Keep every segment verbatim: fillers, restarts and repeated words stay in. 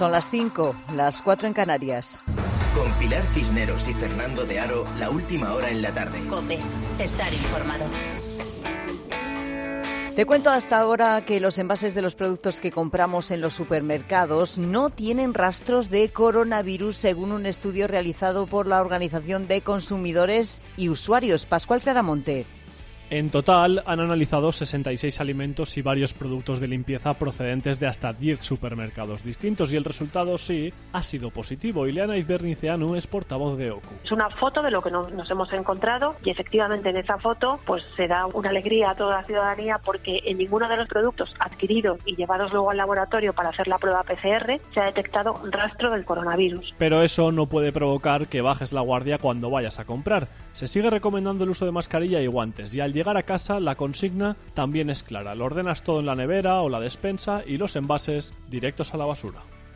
Son las cinco, las cuatro en Canarias. Con Pilar Cisneros y Fernando de Aro, la última hora en la tarde. COPE, estar informado. Te cuento hasta ahora que los envases de los productos que compramos en los supermercados no tienen rastros de coronavirus, según un estudio realizado por la Organización de Consumidores y Usuarios. Pascual Claramonte. En total, han analizado sesenta y seis alimentos y varios productos de limpieza procedentes de hasta diez supermercados distintos y el resultado, sí, ha sido positivo. Ileana Izbernicianu es portavoz de O C U. Es una foto de lo que nos hemos encontrado y efectivamente en esa foto pues se da una alegría a toda la ciudadanía porque en ninguno de los productos adquiridos y llevados luego al laboratorio para hacer la prueba P C R se ha detectado rastro del coronavirus. Pero eso no puede provocar que bajes la guardia cuando vayas a comprar. Se sigue recomendando el uso de mascarilla y guantes y al llegar a casa la consigna también es clara. Lo ordenas todo en la nevera o la despensa y los envases directos a la basura.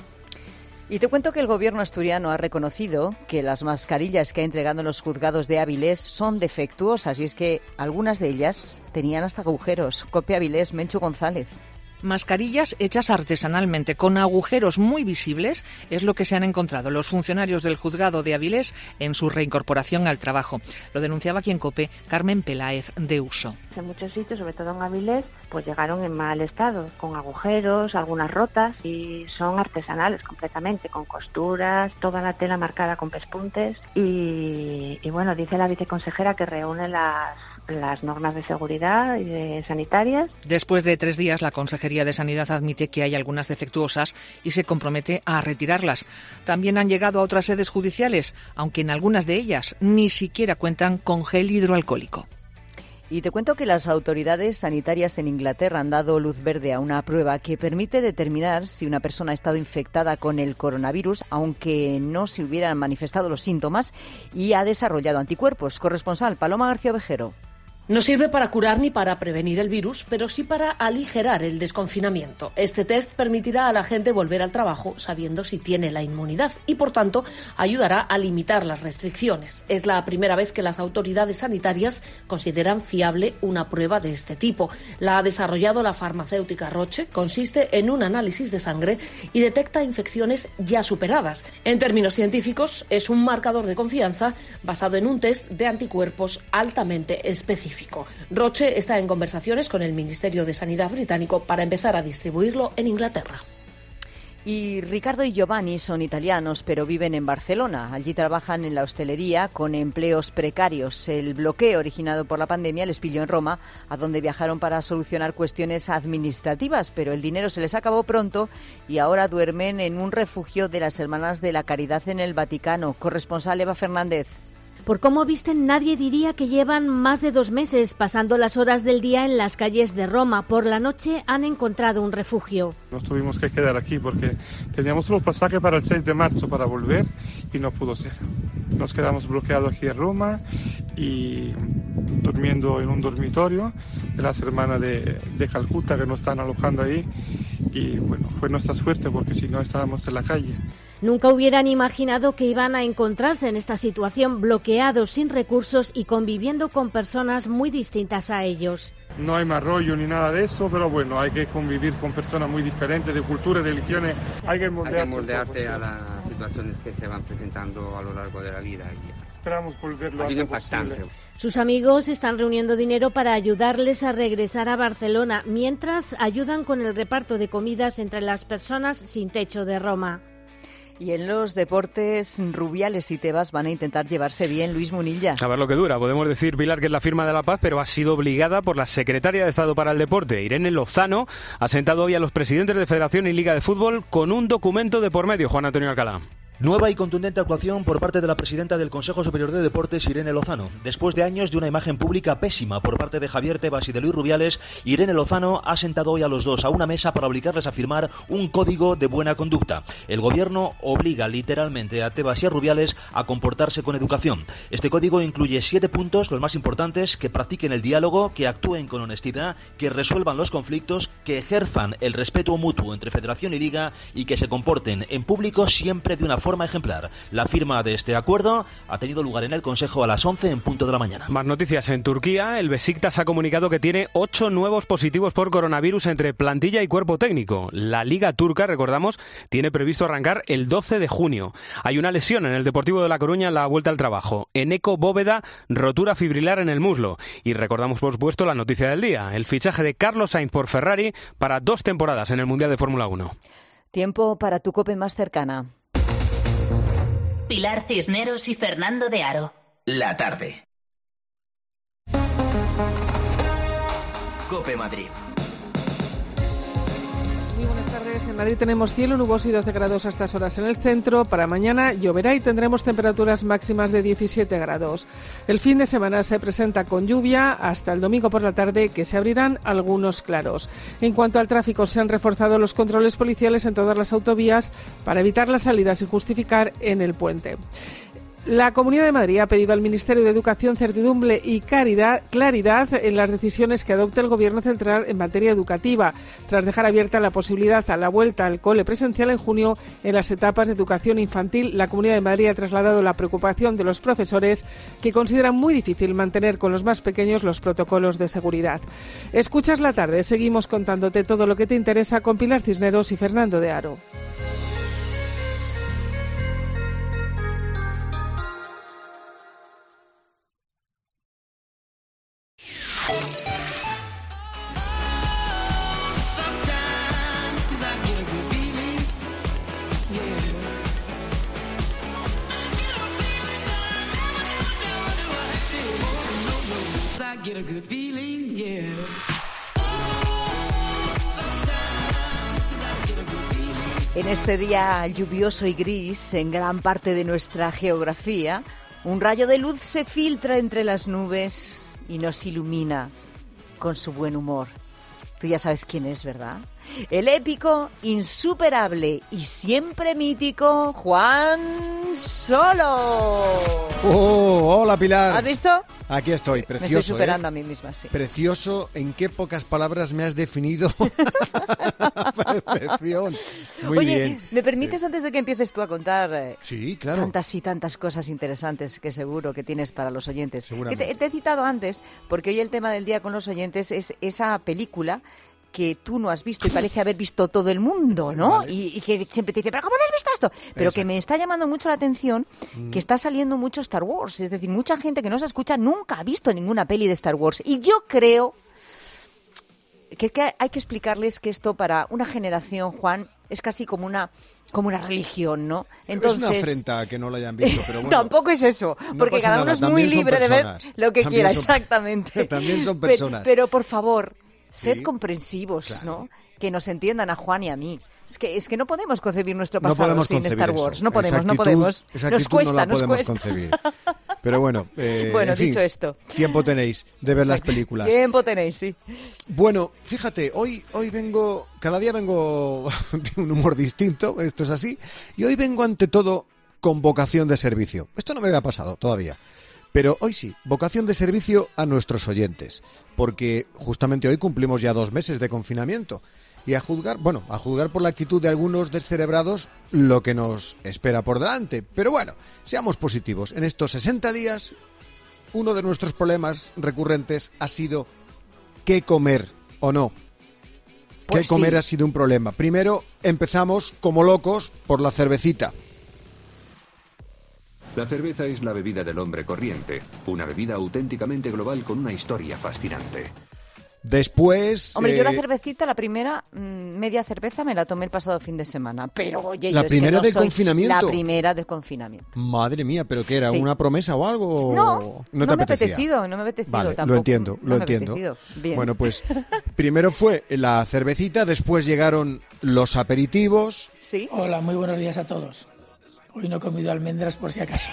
Y te cuento que el gobierno asturiano ha reconocido que las mascarillas que ha entregado en los juzgados de Avilés son defectuosas y es que algunas de ellas tenían hasta agujeros. Copia Avilés, Menchu González. Mascarillas hechas artesanalmente con agujeros muy visibles es lo que se han encontrado los funcionarios del juzgado de Avilés en su reincorporación al trabajo. Lo denunciaba aquí en COPE Carmen Peláez de Uso. En muchos sitios, sobre todo en Avilés, pues llegaron en mal estado, con agujeros, algunas rotas y son artesanales completamente, con costuras, toda la tela marcada con pespuntes y, y bueno, dice la viceconsejera que reúne las las normas de seguridad y de sanitarias. Después de tres días, la Consejería de Sanidad admite que hay algunas defectuosas y se compromete a retirarlas. También han llegado a otras sedes judiciales, aunque en algunas de ellas ni siquiera cuentan con gel hidroalcohólico. Y te cuento que las autoridades sanitarias en Inglaterra han dado luz verde a una prueba que permite determinar si una persona ha estado infectada con el coronavirus, aunque no se hubieran manifestado los síntomas, y ha desarrollado anticuerpos. Corresponsal Paloma García Ovejero. No sirve para curar ni para prevenir el virus, pero sí para aligerar el desconfinamiento. Este test permitirá a la gente volver al trabajo sabiendo si tiene la inmunidad y, por tanto, ayudará a limitar las restricciones. Es la primera vez que las autoridades sanitarias consideran fiable una prueba de este tipo. La ha desarrollado la farmacéutica Roche. Consiste en un análisis de sangre y detecta infecciones ya superadas. En términos científicos, es un marcador de confianza basado en un test de anticuerpos altamente específico. Roche está en conversaciones con el Ministerio de Sanidad británico para empezar a distribuirlo en Inglaterra. Y Ricardo y Giovanni son italianos, pero viven en Barcelona. Allí trabajan en la hostelería con empleos precarios. El bloqueo originado por la pandemia les pilló en Roma, a donde viajaron para solucionar cuestiones administrativas, pero el dinero se les acabó pronto y ahora duermen en un refugio de las Hermanas de la Caridad en el Vaticano. Corresponsal Eva Fernández. Por cómo visten, nadie diría que llevan más de dos meses pasando las horas del día en las calles de Roma. Por la noche han encontrado un refugio. Nos tuvimos que quedar aquí porque teníamos los pasajes para el seis de marzo para volver y no pudo ser. Nos quedamos bloqueados aquí en Roma y durmiendo en un dormitorio de las hermanas de, de Calcuta que nos están alojando ahí. Y bueno, fue nuestra suerte porque si no estábamos en la calle. Nunca hubieran imaginado que iban a encontrarse en esta situación, bloqueados, sin recursos y conviviendo con personas muy distintas a ellos. No hay más rollo ni nada de eso, pero bueno, hay que convivir con personas muy diferentes, de cultura, de religiones. Hay que moldearte, hay que moldearte a las situaciones que se van presentando a lo largo de la vida. Esperamos volverlo ha sido impactante. Sus amigos están reuniendo dinero para ayudarles a regresar a Barcelona, mientras ayudan con el reparto de comidas entre las personas sin techo de Roma. Y en los deportes, Rubiales y Tebas van a intentar llevarse bien. Luis Munilla. A ver lo que dura. Podemos decir, Pilar, que es la firma de la paz, pero ha sido obligada por la secretaria de Estado para el Deporte, Irene Lozano. Ha sentado hoy a los presidentes de Federación y Liga de Fútbol con un documento de por medio. Juan Antonio Alcalá. Nueva y contundente actuación por parte de la presidenta del Consejo Superior de Deportes, Irene Lozano. Después de años de una imagen pública pésima por parte de Javier Tebas y de Luis Rubiales, Irene Lozano ha sentado hoy a los dos a una mesa para obligarles a firmar un código de buena conducta. El gobierno obliga literalmente a Tebas y a Rubiales a comportarse con educación. Este código incluye siete puntos, los más importantes: que practiquen el diálogo, que actúen con honestidad, que resuelvan los conflictos, que ejerzan el respeto mutuo entre Federación y Liga y que se comporten en público siempre de una forma forma ejemplar. La firma de este acuerdo ha tenido lugar en el Consejo a las once en punto de la mañana. Más noticias. En Turquía, el Beşiktaş ha comunicado que tiene ocho nuevos positivos por coronavirus entre plantilla y cuerpo técnico. La Liga Turca, recordamos, tiene previsto arrancar el doce de junio. Hay una lesión en el Deportivo de La Coruña en la vuelta al trabajo. Eneko Bóveda, rotura fibrilar en el muslo. Y recordamos, por supuesto, la noticia del día, el fichaje de Carlos Sainz por Ferrari para dos temporadas en el Mundial de Fórmula uno. Tiempo para tu COPE más cercana. Pilar Cisneros y Fernando de Aro. La tarde. COPE Madrid. Muy buenas tardes. En Madrid tenemos cielo nuboso y doce grados a estas horas en el centro. Para mañana lloverá y tendremos temperaturas máximas de diecisiete grados. El fin de semana se presenta con lluvia hasta el domingo por la tarde, que se abrirán algunos claros. En cuanto al tráfico, se han reforzado los controles policiales en todas las autovías para evitar las salidas sin justificar en el puente. La Comunidad de Madrid ha pedido al Ministerio de Educación certidumbre y claridad, claridad en las decisiones que adopte el Gobierno central en materia educativa, tras dejar abierta la posibilidad a la vuelta al cole presencial en junio en las etapas de educación infantil. La Comunidad de Madrid ha trasladado la preocupación de los profesores, que consideran muy difícil mantener con los más pequeños los protocolos de seguridad. Escuchas la tarde, seguimos contándote todo lo que te interesa con Pilar Cisneros y Fernando de Aro. En este día lluvioso y gris, en gran parte de nuestra geografía, un rayo de luz se filtra entre las nubes y nos ilumina con su buen humor. Tú ya sabes quién es, ¿verdad? El épico, insuperable y siempre mítico Juan Solo. ¡Oh, hola, Pilar! ¿Has visto? Aquí estoy, precioso. Me estoy superando ¿eh? a mí misma, sí. Precioso, ¿en qué pocas palabras me has definido? Perfección. Muy Oye, bien. ¿me permites antes de que empieces tú a contar eh, sí, claro. tantas y tantas cosas interesantes que seguro que tienes para los oyentes? Que te, Seguramente. te he citado antes, porque hoy el tema del día con los oyentes es esa película que tú no has visto y parece haber visto todo el mundo, ¿no? Vale. Y, y que siempre te dice, ¿pero cómo no has visto esto? Pero Exacto. que me está llamando mucho la atención Mm. que está saliendo mucho Star Wars. Es decir, mucha gente que no se escucha nunca ha visto ninguna peli de Star Wars. Y yo creo que, que hay que explicarles que esto para una generación, Juan, es casi como una como una religión, ¿no? Entonces, es una afrenta que no lo hayan visto, pero bueno. Tampoco es eso, no porque pasa cada nada, uno es muy también son libre de ver personas. lo que También quiera, son- exactamente. También son Pe- personas. Pero, por favor, sed Sí. comprensivos, Claro. ¿no? Que nos entiendan a Juan y a mí. Es que, es que no podemos concebir nuestro No pasado podemos sin concebir Star eso. Wars. No Esa podemos, no actitud- podemos. Esa Nos actitud cuesta, no la nos podemos cuesta. concebir. Pero bueno, eh, Bueno, en fin, dicho esto. tiempo tenéis de ver las películas. Tiempo tenéis, sí. Bueno, fíjate, hoy, hoy vengo, cada día vengo de un humor distinto, esto es así, y hoy vengo ante todo con vocación de servicio. Esto no me había pasado todavía, pero hoy sí, vocación de servicio a nuestros oyentes, porque justamente hoy cumplimos ya dos meses de confinamiento. Y a juzgar, bueno, a juzgar por la actitud de algunos descerebrados, lo que nos espera por delante. Pero bueno, seamos positivos. En estos sesenta días, uno de nuestros problemas recurrentes ha sido qué comer o no. Pues qué comer sí. ha sido un problema. Primero empezamos como locos por la cervecita. La cerveza es la bebida del hombre corriente, una bebida auténticamente global con una historia fascinante. Después... Hombre, yo la eh, cervecita, la primera mm, media cerveza me la tomé el pasado fin de semana. Pero, oye, ¿La yo es primera que no del soy confinamiento? La primera del confinamiento. Madre mía, ¿pero qué era? Sí. ¿Una promesa o algo? No, no, te no me ha apetecía? apetecido, no me ha apetecido Vale, tampoco. lo entiendo, No lo me ha entiendo. apetecido. Bien. Bueno, pues primero fue la cervecita, después llegaron los aperitivos. Sí. Hola, muy buenos días a todos. Hoy no he comido almendras por si acaso.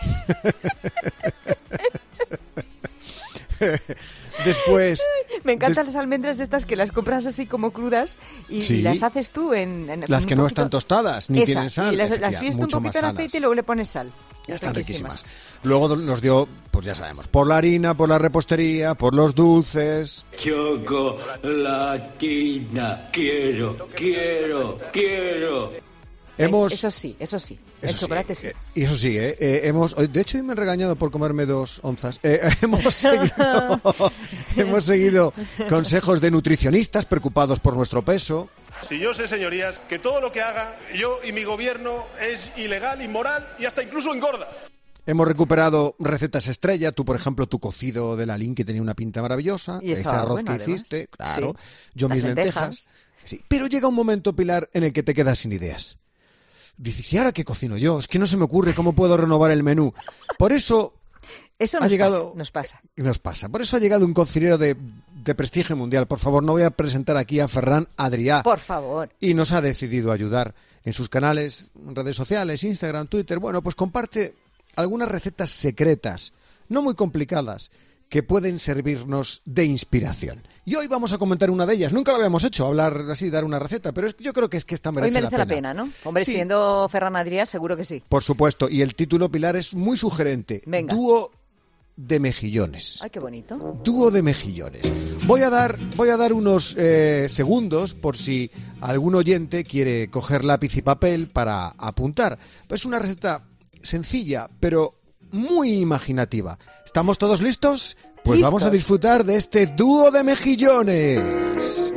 Después... Me encantan las almendras estas que las compras así como crudas y, Sí. y las haces tú en... en Las un que no poquito- están tostadas, ni Esa, tienen sal. Y las, las efectivamente, fríes tú un mucho poquito más en sanas. aceite y luego le pones sal. Ya están riquísimas. Luego nos dio, pues ya sabemos, por la harina, por la repostería, por los dulces. Chocolatina, quiero, quiero, quiero. Hemos... Eso sí, eso sí. Eso el chocolate sí. sí. Y eso sí, ¿eh? Eh, hemos, de hecho, hoy me han regañado por comerme dos onzas. Eh, hemos, seguido, hemos seguido consejos de nutricionistas preocupados por nuestro peso. Si yo sé, señorías, que todo lo que haga yo y mi gobierno es ilegal, inmoral y hasta incluso engorda. Hemos recuperado recetas estrella. Tú, por ejemplo, tu cocido de la Lin, que tenía una pinta maravillosa. Y ese arroz bueno, que hiciste, además. claro. Sí. Yo Las mis lentejas. lentejas. Sí. Pero llega un momento, Pilar, en el que te quedas sin ideas. Dices, ¿y ahora qué cocino yo? Es que no se me ocurre cómo puedo renovar el menú. Por eso Eso ha nos, llegado, pasa, nos pasa. Nos pasa. Por eso ha llegado un cocinero de, de prestigio mundial. Por favor, no voy a presentar aquí a Ferran Adrià. Por favor. Y nos ha decidido ayudar en sus canales, redes sociales, Instagram, Twitter. Bueno, pues comparte algunas recetas secretas, no muy complicadas, que pueden servirnos de inspiración. Y hoy vamos a comentar una de ellas. Nunca lo habíamos hecho, hablar así, dar una receta, pero es, yo creo que es que esta merece, Hoy merece la, la pena. pena, ¿no? Hombre, Sí. siendo Ferran Adrià, seguro que sí. Por supuesto, y el título, Pilar, es muy sugerente. Venga. Dúo de mejillones. Ay, qué bonito. Dúo de mejillones. Voy a dar, voy a dar unos eh, segundos por si algún oyente quiere coger lápiz y papel para apuntar. Es una receta sencilla, pero muy imaginativa. ¿Estamos todos listos? Pues ¿Listos? Vamos a disfrutar de este dúo de mejillones.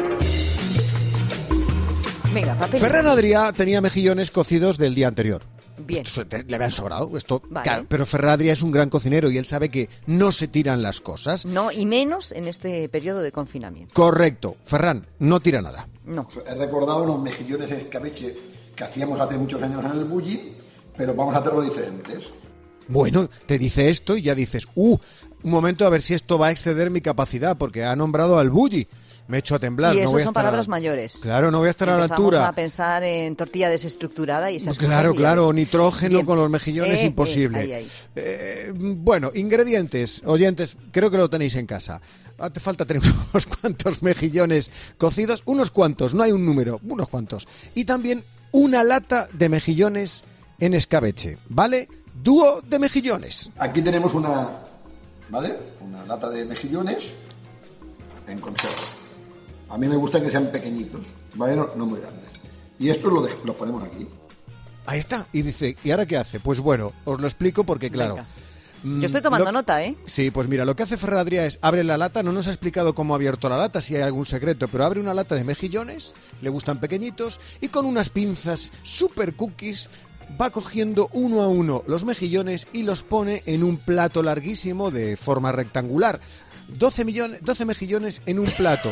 Venga, papel. Ferran Adrià tenía mejillones cocidos del día anterior. Bien. Esto le habían sobrado. Esto, Vale. claro, pero Ferran Adrià es un gran cocinero y él sabe que no se tiran las cosas. No, y menos en este periodo de confinamiento. Correcto. Ferran no tira nada. No. He recordado unos mejillones en escabeche que hacíamos hace muchos años en el Bulli, pero vamos a hacerlo diferentes. Bueno, te dice esto y ya dices, uh, un momento a ver si esto va a exceder mi capacidad, porque ha nombrado al Bulli. Me he hecho a temblar. Y no eso voy a son estar a la- palabras mayores. Claro, no voy a estar a la Empezamos altura. a pensar en tortilla desestructurada y esas cosas. Claro, y ya claro, ves. nitrógeno Bien. con los mejillones, Eh, imposible. eh, ahí, ahí. Eh, bueno, ingredientes, oyentes, creo que lo tenéis en casa. Ah, te falta tener unos cuantos mejillones cocidos, unos cuantos, no hay un número, unos cuantos. Y también una lata de mejillones en escabeche, ¿vale? Dúo de mejillones. Aquí tenemos una, ¿vale? Una lata de mejillones en conserva. A mí me gustan que sean pequeñitos, ¿vale? No, no muy grandes. Y esto lo, de- lo ponemos aquí. Ahí está. Y dice, ¿y ahora qué hace? Pues bueno, os lo explico porque, claro... Venga. mm, Yo estoy tomando lo- nota, ¿eh? Sí, pues mira, lo que hace Ferran Adrià es abre la lata, no nos ha explicado cómo ha abierto la lata, si hay algún secreto, pero abre una lata de mejillones, le gustan pequeñitos, y con unas pinzas super cookies va cogiendo uno a uno los mejillones y los pone en un plato larguísimo de forma rectangular. doce, millones, doce mejillones en un plato.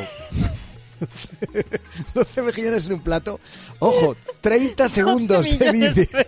doce mejillones en un plato. Ojo, treinta segundos de millones vídeo.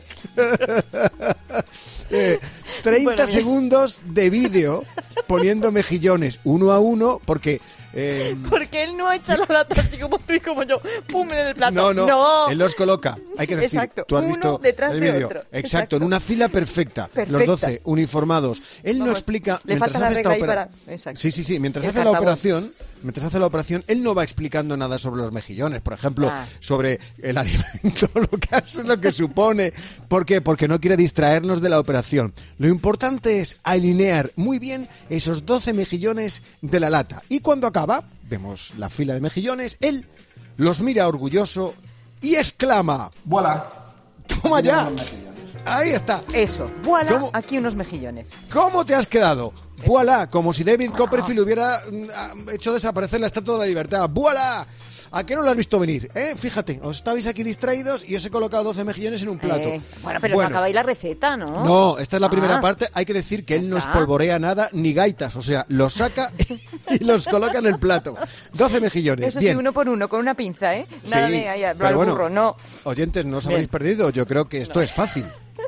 Eh, treinta Bueno, bien. segundos de vídeo poniendo mejillones uno a uno porque... eh, Porque él no echa la lata así como tú y como yo. ¡Pum! En el plato. no, no, no. él los coloca. Hay que decir, Exacto, tú has uno visto detrás el de vídeo. otro. Exacto, Exacto. en una fila perfecta. Perfecta. Los doce uniformados. Él no Vamos, explica... le mientras falta la hace esta regla ahí opera- para- exacto. Sí, sí, sí. Mientras El hace la cartabón. operación... Mientras hace la operación, él no va explicando nada sobre los mejillones, por ejemplo, Ah. sobre el alimento, lo que hace, lo que supone. ¿Por qué? Porque no quiere distraernos de la operación. Lo importante es alinear muy bien esos doce mejillones de la lata. Y cuando acaba, vemos la fila de mejillones, él los mira orgulloso y exclama: ¡Voilà! ¡Toma Aquí ya! tenemos los mejillones. Ahí está. Eso. Voilà, ¿Cómo? aquí unos mejillones. ¿Cómo te has quedado? ¡Voilà! Como si David Copperfield hubiera mm, ah, hecho desaparecer la Estatua de la Libertad. ¡Voilà! ¿A qué no lo has visto venir? ¿Eh? Fíjate, os estabais aquí distraídos y os he colocado doce mejillones en un plato. Eh, bueno, pero no acabáis la receta, ¿no? No, esta es la primera Ah. parte. Hay que decir que él Ya no está. espolvorea nada ni gaitas. O sea, los saca y los coloca en el plato. doce mejillones. Eso sí, Bien. uno por uno, con una pinza, ¿eh? Nada Sí, de ahí, al pero bueno, burro, no. Oyentes, no os Bien. habréis perdido. Yo creo que esto es fácil.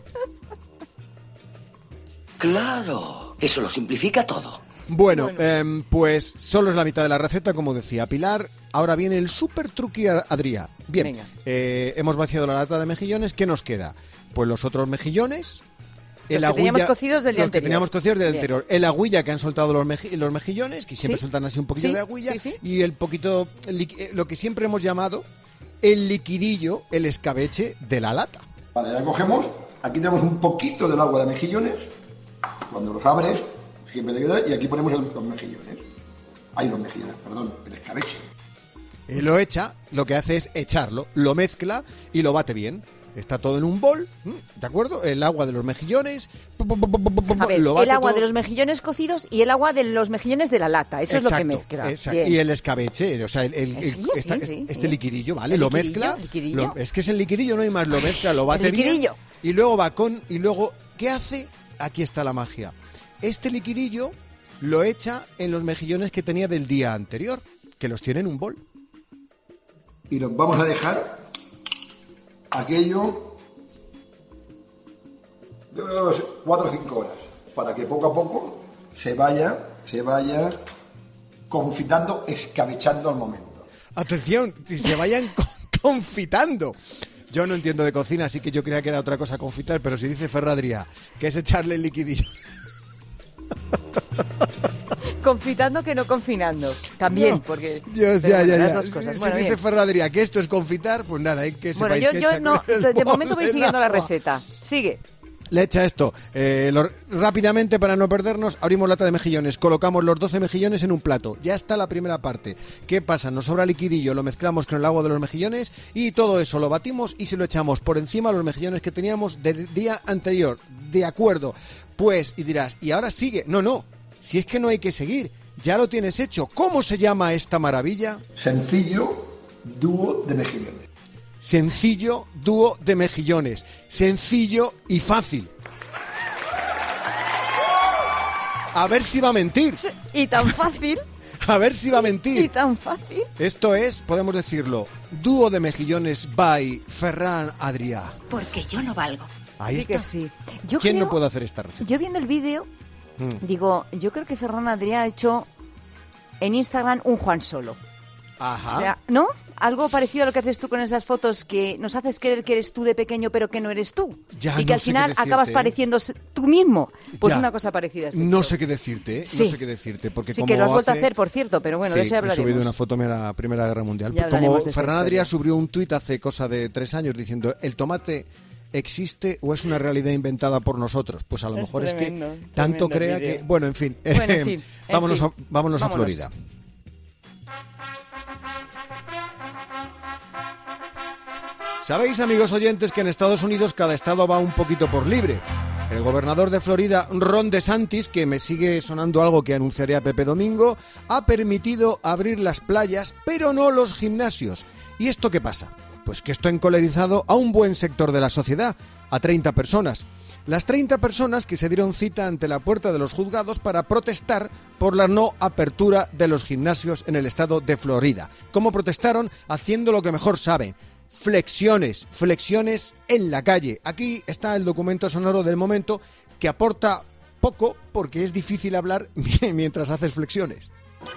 Claro, eso lo simplifica todo. Bueno, em, pues solo es la mitad de la receta, como decía Pilar. Ahora viene el super truqui a- Adrià. Bien, Venga. eh, hemos vaciado la lata de mejillones. ¿Qué nos queda? Pues los otros mejillones. Los que teníamos cocidos del día los que anterior. teníamos cocidos del Bien. anterior. El agüilla que han soltado los, meji- los mejillones, que siempre Sí. sueltan así un poquito Sí, de agüilla. sí, sí. Y el poquito, liqui- eh, lo que siempre hemos llamado el liquidillo, el escabeche de la lata. Vale, ya cogemos. Aquí tenemos un poquito del agua de mejillones. Cuando los abres, siempre te queda. Y aquí ponemos el- los mejillones. Hay los mejillones, perdón, el escabeche. Eh, lo echa, lo que hace es echarlo, lo mezcla y lo bate bien. Está todo en un bol, ¿de acuerdo? El agua de los mejillones. A ver, lo bate el agua todo. de los mejillones cocidos y el agua de los mejillones de la lata. Eso Exacto, es lo que mezcla. Exacto. Y el escabeche, o sea, el, el- Sí, el- esta- sí, sí, este sí. liquidillo, ¿vale? El Lo liquidillo, mezcla. liquidillo. lo- es que es el liquidillo, no hay más. Lo mezcla, lo bate El bien. liquidillo. Y luego va con. Y luego, ¿qué hace? Aquí está la magia. Este liquidillo lo echa en los mejillones que tenía del día anterior, que los tiene en un bol. Y los vamos a dejar aquello yo creo que cuatro o cinco horas para que poco a poco se vaya se vaya confitando, escabechando al momento. Atención, si se vayan con- confitando. Yo no entiendo de cocina, así que yo creía que era otra cosa confitar, pero si dice Ferradria que es echarle el liquidillo. Confitando que no confinando. También, No, porque... Yo, pero ya, bueno, ya, las ya. dos Si, cosas. si Bueno, dice bien. Ferradria que esto es confitar, pues nada, hay que Bueno, sepáis yo, que yo echa no, con el de, de bol momento voy del siguiendo la agua. receta. Sigue. Le echa esto. Eh, lo- rápidamente, para no perdernos, abrimos lata de mejillones. Colocamos los doce mejillones en un plato. Ya está la primera parte. ¿Qué pasa? Nos sobra liquidillo, lo mezclamos con el agua de los mejillones y todo eso lo batimos y se lo echamos por encima a los mejillones que teníamos del día anterior. De acuerdo. Pues, y dirás, ¿y ahora sigue? No, no. Si es que no hay que seguir. Ya lo tienes hecho. ¿Cómo se llama esta maravilla? Sencillo dúo de mejillones. Sencillo dúo de mejillones. Sencillo y fácil. A ver si va a mentir. Y tan fácil. A ver si va a Y mentir. tan fácil. Esto es, podemos decirlo, dúo de mejillones by Ferran Adrià. Porque yo no valgo. Ahí Sí está. que sí. Yo ¿Quién creo- no puede hacer esta receta? Yo viendo el vídeo, Mm. digo, yo creo que Ferran Adrià ha hecho en Instagram un Juan Solo. Ajá. O sea, ¿no? Algo parecido a lo que haces tú con esas fotos que nos haces creer que eres tú de pequeño pero que no eres tú. Ya, y que no al sé final qué decirte, acabas ¿eh? pareciendo tú mismo. Pues Ya. una cosa parecida. has No hecho. sé qué decirte, ¿eh? Sí. No sé qué decirte. Porque Sí, como que lo has vuelto a hace- hacer, por cierto, pero bueno, sí, de eso ya he hablaremos. subido una foto de la Primera Guerra Mundial. Ya Como hablaremos de esa Ferran historia. Adrià subió un tuit hace cosa de tres años diciendo ¿el tomate existe o es una realidad inventada por nosotros? Pues a lo Es mejor tremendo, es que tanto tremendo crea vídeo. que... Bueno, en fin. Bueno, en fin, en vámonos, fin. A, vámonos a Vámonos. Florida. Sabéis, amigos oyentes, que en Estados Unidos cada estado va un poquito por libre. El gobernador de Florida, Ron DeSantis, que me sigue sonando algo que anunciaría Pepe Domingo, ha permitido abrir las playas, pero no los gimnasios. ¿Y esto qué pasa? Pues que esto ha encolerizado a un buen sector de la sociedad, a treinta personas. Las treinta personas que se dieron cita ante la puerta de los juzgados para protestar por la no apertura de los gimnasios en el estado de Florida. ¿Cómo protestaron? Haciendo lo que mejor saben. Flexiones, flexiones en la calle. Aquí está el documento sonoro del momento que aporta poco porque es difícil hablar mientras haces flexiones.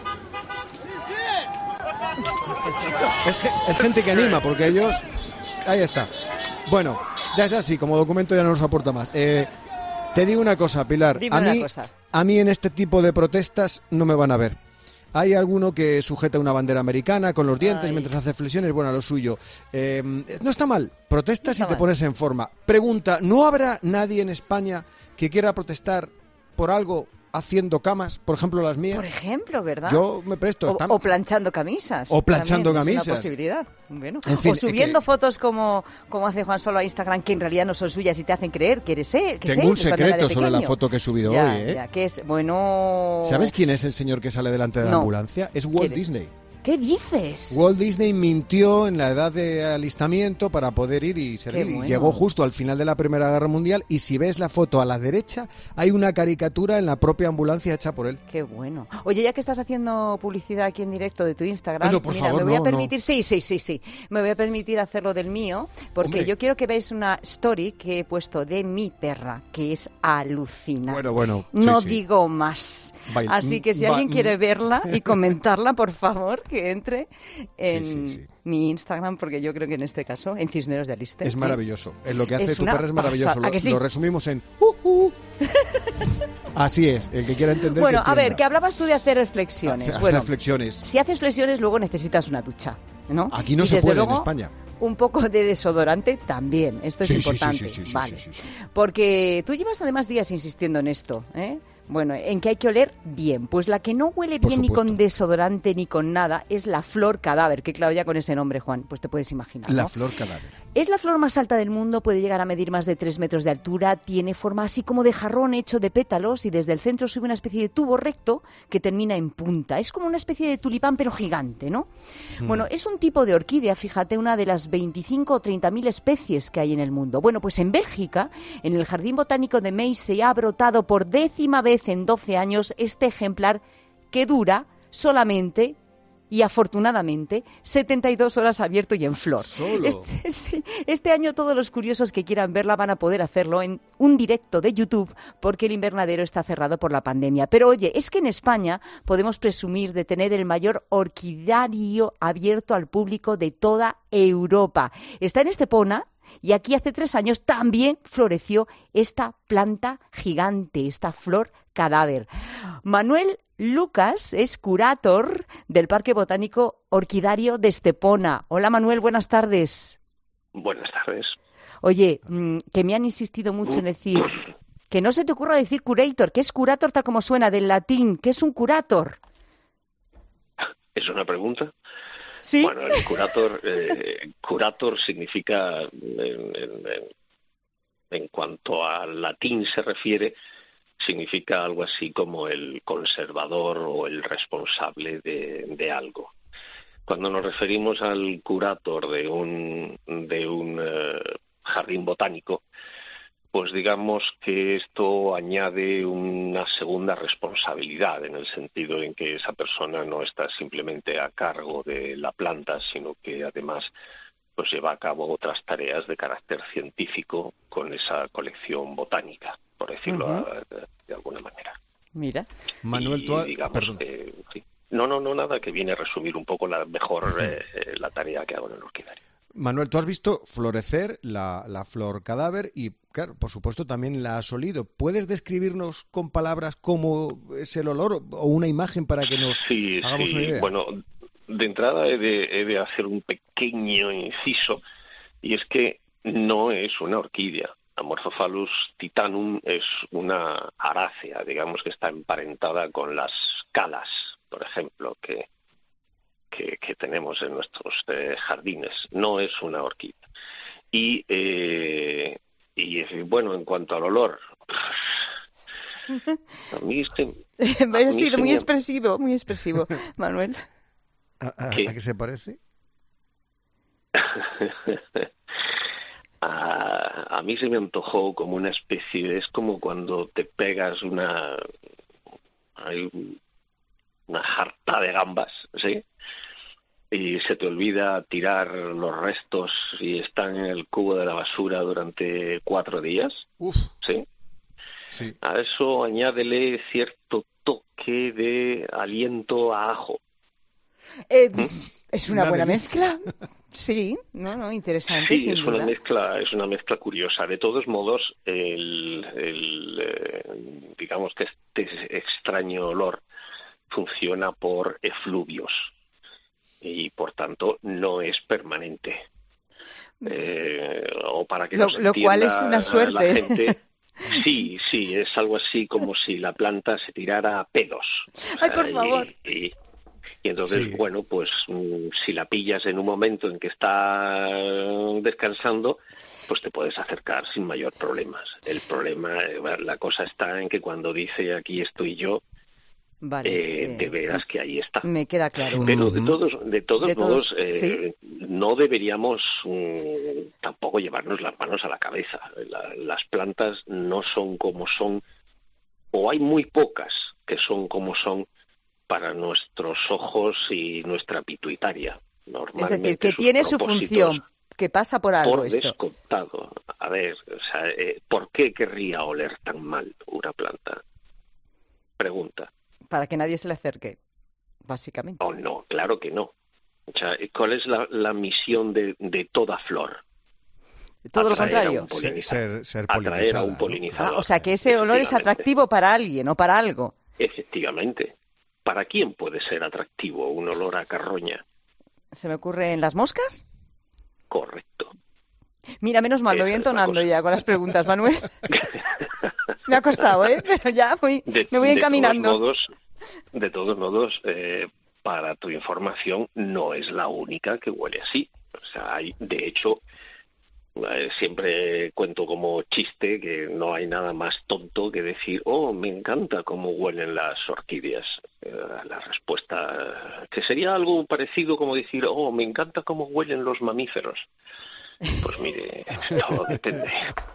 Es, ge- es gente que anima porque ellos... Ahí está. Bueno, ya es así, como documento ya no nos aporta más. Eh, te digo una cosa, Pilar. Dime a una mí, cosa. a mí en este tipo de protestas no me van a ver. Hay alguno que sujeta una bandera americana con los dientes Ay. mientras hace flexiones, bueno, a lo suyo. Eh, no está mal, protestas No y está te mal. pones en forma. Pregunta, ¿no habrá nadie en España que quiera protestar por algo haciendo camas, por ejemplo las mías? Por ejemplo, ¿verdad? Yo me presto. O, están- o planchando camisas. O planchando también es camisas. una posibilidad. Bueno. En fin, o subiendo que- fotos como, como hace Juan Solo a Instagram, que en realidad no son suyas y te hacen creer que eres él. Que es Tengo él, un de cuando era de secreto sobre la pequeño. foto que he subido Ya, hoy, ¿eh? ya, que es, bueno... ¿Sabes quién es el señor que sale delante de la No. ambulancia? Es Walt ¿Quién es? Disney. ¿Qué dices? Walt Disney mintió en la edad de alistamiento para poder ir y servir. Qué bueno. Y llegó justo al final de la Primera Guerra Mundial y si ves la foto a la derecha hay una caricatura en la propia ambulancia hecha por él. Qué bueno. Oye, ya que estás haciendo publicidad aquí en directo de tu Instagram, Ay, no, por mira, favor, me voy no, a permitir, sí, sí, sí, sí, me voy a permitir hacerlo del mío, porque Hombre. yo quiero que veáis una story que he puesto de mi perra, que es alucinante. Bueno, bueno, sí, No sí. digo más. Bail- Así que si ba- alguien quiere verla y comentarla, por favor, que entre en sí, sí. mi Instagram, porque yo creo que en este caso, en Cisneros de Aliste. Es ¿eh? maravilloso. En lo que hace Es tu una perra es maravilloso. pasada. ¿A Lo, que sí? lo resumimos en... uh, uh. Así es, el que quiera entender Bueno, que a ver, entienda. que hablabas tú de hacer reflexiones. Hacer bueno, flexiones. si haces flexiones, luego necesitas una ducha, ¿no? Aquí no Y se desde puede en luego, España. Un poco de desodorante también, esto es Sí, sí, sí, importante, sí, sí, sí, vale. sí, sí, sí. Porque tú llevas además días insistiendo en esto, ¿eh? Bueno, en que hay que oler bien. Pues la que no huele Por bien ni supuesto. con desodorante ni con nada es la flor cadáver, que claro, ya con ese nombre, Juan, pues te puedes imaginar, ¿no? La flor cadáver. Es la flor más alta del mundo, puede llegar a medir más de tres metros de altura, tiene forma así como de jarrón hecho de pétalos y desde el centro sube una especie de tubo recto que termina en punta. Es como una especie de tulipán pero gigante, ¿no? Mm. Bueno, es un tipo de orquídea, fíjate, una de las veinticinco o treinta mil especies que hay en el mundo. Bueno, pues en Bélgica, en el Jardín Botánico de Meissen, ha brotado por décima vez en doce años este ejemplar que dura solamente... y afortunadamente setenta y dos horas abierto y en flor. Este, sí, este año todos los curiosos que quieran verla van a poder hacerlo en un directo de YouTube porque el invernadero está cerrado por la pandemia. Pero oye, es que en España podemos presumir de tener el mayor orquidario abierto al público de toda Europa. Está en Estepona. Y aquí hace tres años también floreció esta planta gigante, esta flor cadáver. Manuel Lucas es curator del Parque Botánico Orquidario de Estepona. Hola Manuel, buenas tardes. Buenas tardes. Oye, que me han insistido mucho en decir, que no se te ocurra decir curator, que es curator tal como suena, del latín, ¿qué es un curator? ¿Es una pregunta? ¿Sí? Bueno, el curator, eh, curator significa, en, en, en cuanto al latín se refiere, significa algo así como el conservador o el responsable de, de algo. Cuando nos referimos al curator de un, de un eh, jardín botánico, pues digamos que esto añade una segunda responsabilidad, en el sentido en que esa persona no está simplemente a cargo de la planta, sino que además pues lleva a cabo otras tareas de carácter científico con esa colección botánica, por decirlo uh-huh. de, de alguna manera. Mira, Manuel, tú... digamos Perdón. que, sí. No, no, no, nada, que viene a resumir un poco la mejor eh, la tarea que hago en el orquidario. Manuel, tú has visto florecer la, la flor cadáver y, claro, por supuesto también la has olido. ¿Puedes describirnos con palabras cómo es el olor o una imagen para que nos sí, hagamos sí. una idea? Bueno, de entrada he de, he de hacer un pequeño inciso, y es que no es una orquídea. Amorphophallus titanum es una arácea, digamos que está emparentada con las calas, por ejemplo, que... Que, que tenemos en nuestros eh, jardines. No es una orquídea. Y, eh, y bueno, en cuanto al olor, a mí se, me ha sido muy me... expresivo, muy expresivo, Manuel. ¿A, a, ¿Qué? ¿A qué se parece? a, a mí se me antojó como una especie de... Es como cuando te pegas una... Hay un, una jarta de gambas, ¿sí? Y se te olvida tirar los restos y están en el cubo de la basura durante cuatro días. Uf. ¿Sí? Sí. A eso añádele cierto toque de aliento a ajo. Eh, ¿Mm? ¿Es una, una buena delicia. mezcla? Sí, no, no, interesante. Sí, sin es duda. una mezcla, es una mezcla curiosa. De todos modos, el, el eh, digamos que este extraño olor funciona por efluvios y por tanto no es permanente. Eh, o para que lo, nos lo cual es una suerte. La gente, sí, sí, es algo así como si la planta se tirara a pedos. Ay, por favor. Y, y, y entonces, sí. bueno, pues si la pillas en un momento en que está descansando, pues te puedes acercar sin mayor problemas. El problema, la cosa está en que cuando dice aquí estoy yo, Vale, eh, eh, de veras que ahí está. Me queda claro. Pero de todos, de todos de modos, todos, eh, ¿sí? no deberíamos um, tampoco llevarnos las manos a la cabeza. La, las plantas no son como son, o hay muy pocas que son como son para nuestros ojos y nuestra pituitaria. Es decir, que tiene su función, que pasa por algo por esto. descontado. A ver, o sea, eh, ¿por qué querría oler tan mal una planta? Pregunta. Para que nadie se le acerque, básicamente. Oh, no, claro que no. O sea, ¿cuál es la, la misión de, de toda flor? Todo lo contrario. Ser, ser, ser Atraer a un polinizador. Ah, o sea, que ese olor es atractivo para alguien o para algo. Efectivamente. ¿Para quién puede ser atractivo un olor a carroña? ¿Se me ocurre en las moscas? Correcto. Mira, menos mal, me voy entonando ya con las preguntas, Manuel. Me ha costado, ¿eh? Pero ya voy, de, me voy encaminando. De todos modos, de todos modos eh, para tu información, no es la única que huele así. O sea, hay, de hecho, eh, siempre cuento como chiste que no hay nada más tonto que decir, oh, me encanta cómo huelen las orquídeas. Eh, la respuesta, que sería algo parecido como decir, oh, me encanta cómo huelen los mamíferos. Pues mire, todo depende.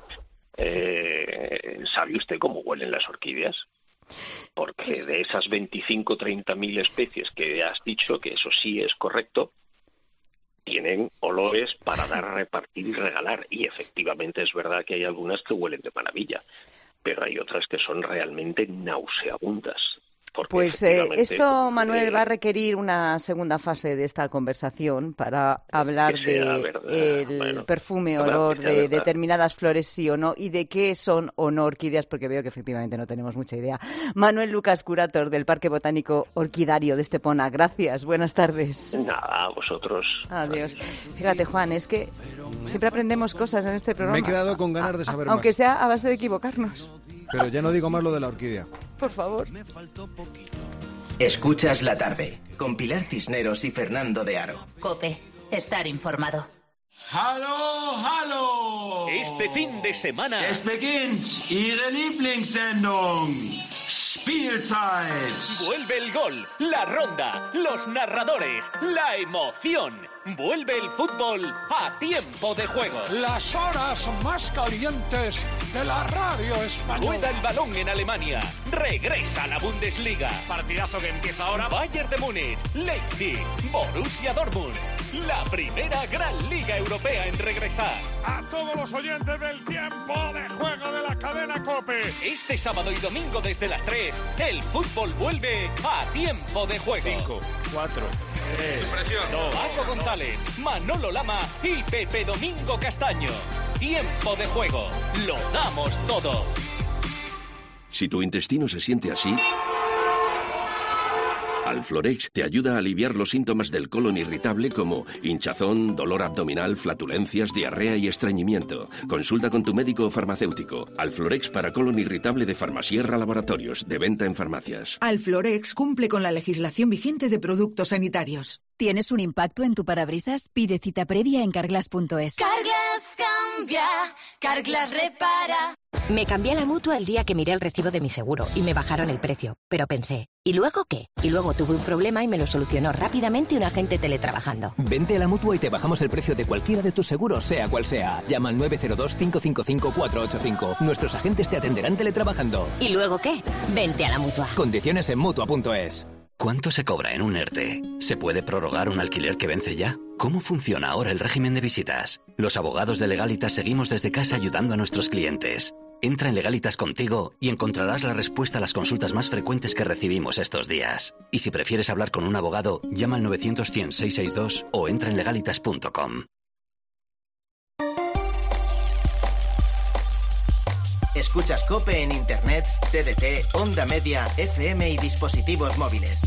Eh, ¿Sabe usted cómo huelen las orquídeas? Porque de esas veinticinco o treinta mil especies que has dicho, que eso sí es correcto, tienen olores para dar, repartir y regalar. Y efectivamente es verdad que hay algunas que huelen de maravilla, pero hay otras que son realmente nauseabundas. Pues eh, esto, Manuel, eh, va a requerir una segunda fase de esta conversación para hablar de el bueno, perfume, olor de verdad. Determinadas flores, sí o no, y de qué son o no orquídeas, porque veo que efectivamente no tenemos mucha idea. Manuel Lucas, curator del Parque Botánico Orquidario de Estepona, gracias, buenas tardes. Nada, a vosotros. Adiós. Fíjate, Juan, es que siempre aprendemos cosas en este programa. Me he quedado con ganas de saber a, a, más. Aunque sea a base de equivocarnos. Pero ya no digo más lo de la orquídea. Por favor. Escuchas la tarde con Pilar Cisneros y Fernando de Aro. COPE, estar informado. ¡Hallo, hallo! Este fin de semana... Es beginnt Ihre Lieblingssendung. Spielzeit. Vuelve el gol, la ronda, los narradores, la emoción. Vuelve el fútbol a tiempo de juego. Las horas más calientes de la radio española. Rueda el balón en Alemania. Regresa a la Bundesliga. Partidazo que empieza ahora. Bayern de Múnich, Leipzig, Borussia Dortmund. La primera gran liga europea en regresar. A todos los oyentes del tiempo de juego de la cadena COPE. Este sábado y domingo desde las tres, el fútbol vuelve a tiempo de juego. cinco, cuatro, tres, dos, Paco González, Manolo Lama y Pepe Domingo Castaño. Tiempo de juego. Lo damos todo. Si tu intestino se siente así... Alflorex te ayuda a aliviar los síntomas del colon irritable como hinchazón, dolor abdominal, flatulencias, diarrea y estreñimiento. Consulta con tu médico o farmacéutico. Alflorex para colon irritable de Farmasierra Laboratorios, de venta en farmacias. Alflorex cumple con la legislación vigente de productos sanitarios. ¿Tienes un impacto en tu parabrisas? Pide cita previa en carglass punto es. Carglass cambia, Carglass repara. Me cambié a la Mutua el día que miré el recibo de mi seguro y me bajaron el precio. Pero pensé, ¿y luego qué? Y luego tuve un problema y me lo solucionó rápidamente un agente teletrabajando. Vente a la Mutua y te bajamos el precio de cualquiera de tus seguros, sea cual sea. Llama al nueve cero dos, cinco cinco cinco, cuatro ocho cinco. Nuestros agentes te atenderán teletrabajando. ¿Y luego qué? Vente a la Mutua. Condiciones en Mutua punto es. ¿Cuánto se cobra en un ERTE? ¿Se puede prorrogar un alquiler que vence ya? ¿Cómo funciona ahora el régimen de visitas? Los abogados de Legalitas seguimos desde casa ayudando a nuestros clientes. Entra en Legalitas contigo y encontrarás la respuesta a las consultas más frecuentes que recibimos estos días. Y si prefieres hablar con un abogado, llama al novecientos, cien, seiscientos sesenta y dos o entra en legalitas punto com. Escuchas COPE en Internet, T D T, Onda Media, F M y dispositivos móviles.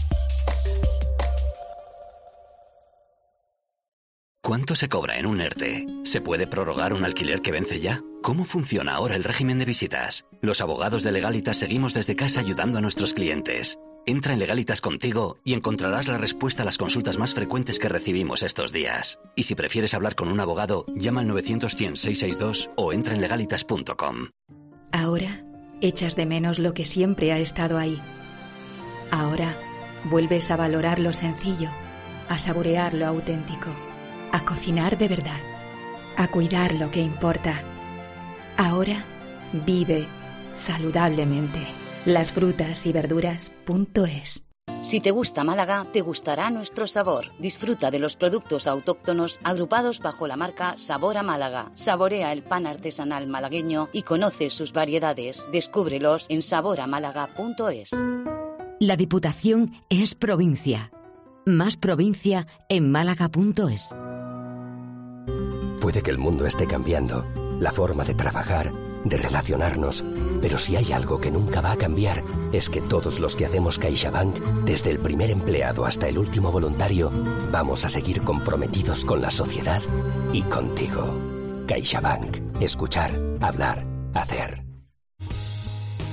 ¿Cuánto se cobra en un ERTE? ¿Se puede prorrogar un alquiler que vence ya? ¿Cómo funciona ahora el régimen de visitas? Los abogados de Legalitas seguimos desde casa ayudando a nuestros clientes. Entra en Legalitas contigo y encontrarás la respuesta a las consultas más frecuentes que recibimos estos días. Y si prefieres hablar con un abogado, llama al novecientos, cien, seiscientos sesenta y dos o entra en legalitas punto com. Ahora echas de menos lo que siempre ha estado ahí. Ahora vuelves a valorar lo sencillo, a saborear lo auténtico, a cocinar de verdad, a cuidar lo que importa. Ahora vive saludablemente. Las frutas y verduras punto es. Si te gusta Málaga, te gustará nuestro sabor. Disfruta de los productos autóctonos agrupados bajo la marca Sabor a Málaga. Saborea el pan artesanal malagueño y conoce sus variedades. Descúbrelos en sabor a málaga punto es. La Diputación es provincia. Más provincia en málaga punto es. Puede que el mundo esté cambiando, la forma de trabajar, de relacionarnos, pero si hay algo que nunca va a cambiar, es que todos los que hacemos CaixaBank, desde el primer empleado hasta el último voluntario, vamos a seguir comprometidos con la sociedad y contigo. CaixaBank. Escuchar, hablar, hacer.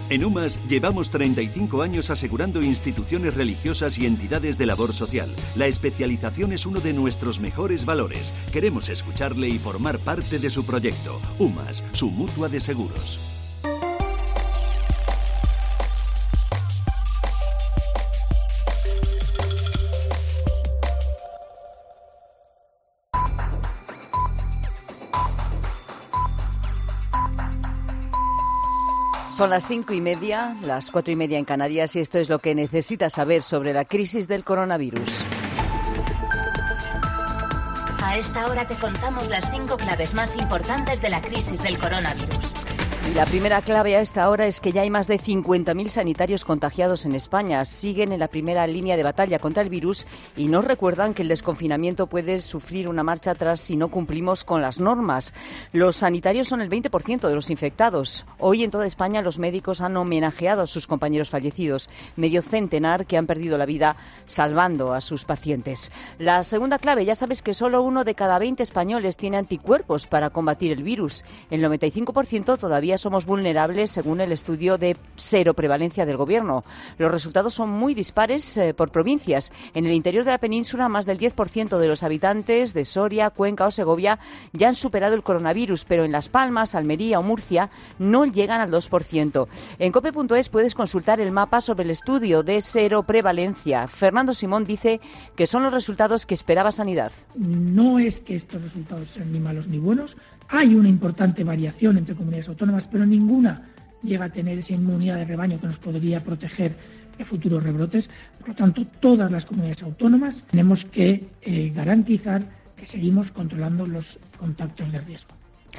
En UMAS llevamos treinta y cinco años asegurando instituciones religiosas y entidades de labor social. La especialización es uno de nuestros mejores valores. Queremos escucharle y formar parte de su proyecto. UMAS, su mutua de seguros. Son las cinco y media, las cuatro y media en Canarias, y esto es lo que necesitas saber sobre la crisis del coronavirus. A esta hora te contamos las cinco claves más importantes de la crisis del coronavirus. Y la primera clave a esta hora es que ya hay más de cincuenta mil sanitarios contagiados en España. Siguen en la primera línea de batalla contra el virus y nos recuerdan que el desconfinamiento puede sufrir una marcha atrás si no cumplimos con las normas. Los sanitarios son el veinte por ciento de los infectados. Hoy en toda España los médicos han homenajeado a sus compañeros fallecidos, medio centenar que han perdido la vida salvando a sus pacientes. La segunda clave, ya sabes que solo uno de cada veinte españoles tiene anticuerpos para combatir el virus. El noventa y cinco por ciento todavía somos vulnerables según el estudio de seroprevalencia del Gobierno. Los resultados son muy dispares eh, por provincias. En el interior de la península, más del diez por ciento de los habitantes de Soria, Cuenca o Segovia ya han superado el coronavirus, pero en Las Palmas, Almería o Murcia no llegan al dos por ciento. En cope punto es puedes consultar el mapa sobre el estudio de seroprevalencia. Fernando Simón dice que son los resultados que esperaba Sanidad. No es que estos resultados sean ni malos ni buenos. Hay una importante variación entre comunidades autónomas, pero ninguna llega a tener esa inmunidad de rebaño que nos podría proteger de futuros rebrotes. Por lo tanto, todas las comunidades autónomas tenemos que eh, garantizar que seguimos controlando los contactos de riesgo.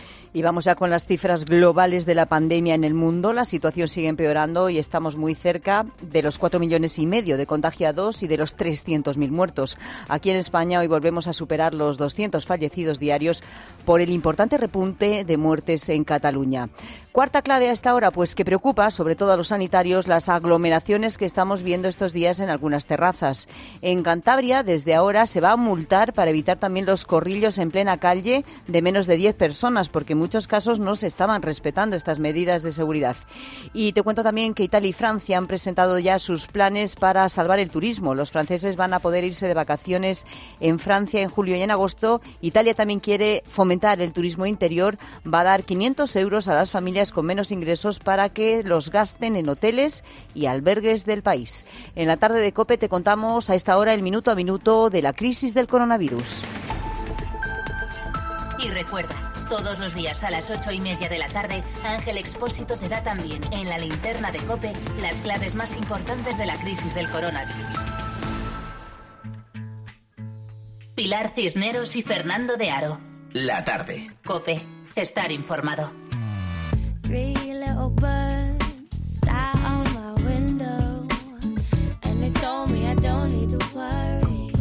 Y vamos ya con las cifras globales de la pandemia en el mundo. La situación sigue empeorando y estamos muy cerca de los cuatro millones y medio de contagiados y de los trescientos mil muertos. Aquí en España hoy volvemos a superar los doscientos fallecidos diarios por el importante repunte de muertes en Cataluña. Cuarta clave a esta hora, pues que preocupa sobre todo a los sanitarios las aglomeraciones que estamos viendo estos días en algunas terrazas. En Cantabria, desde ahora, se va a multar para evitar también los corrillos en plena calle de menos de diez personas, porque en muchos casos no se estaban respetando estas medidas de seguridad. Y te cuento también que Italia y Francia han presentado ya sus planes para salvar el turismo. Los franceses van a poder irse de vacaciones en Francia en julio y en agosto. Italia también quiere fomentar el turismo interior. Va a dar quinientos euros a las familias con menos ingresos para que los gasten en hoteles y albergues del país. En la tarde de COPE te contamos a esta hora el minuto a minuto de la crisis del coronavirus. Y recuerda, todos los días a las ocho y media de la tarde, Ángel Expósito te da también en la linterna de COPE las claves más importantes de la crisis del coronavirus. Pilar Cisneros y Fernando de Aro. La tarde. COPE. Estar informado. Three little birds sat on my window, and they told me I don't need to worry.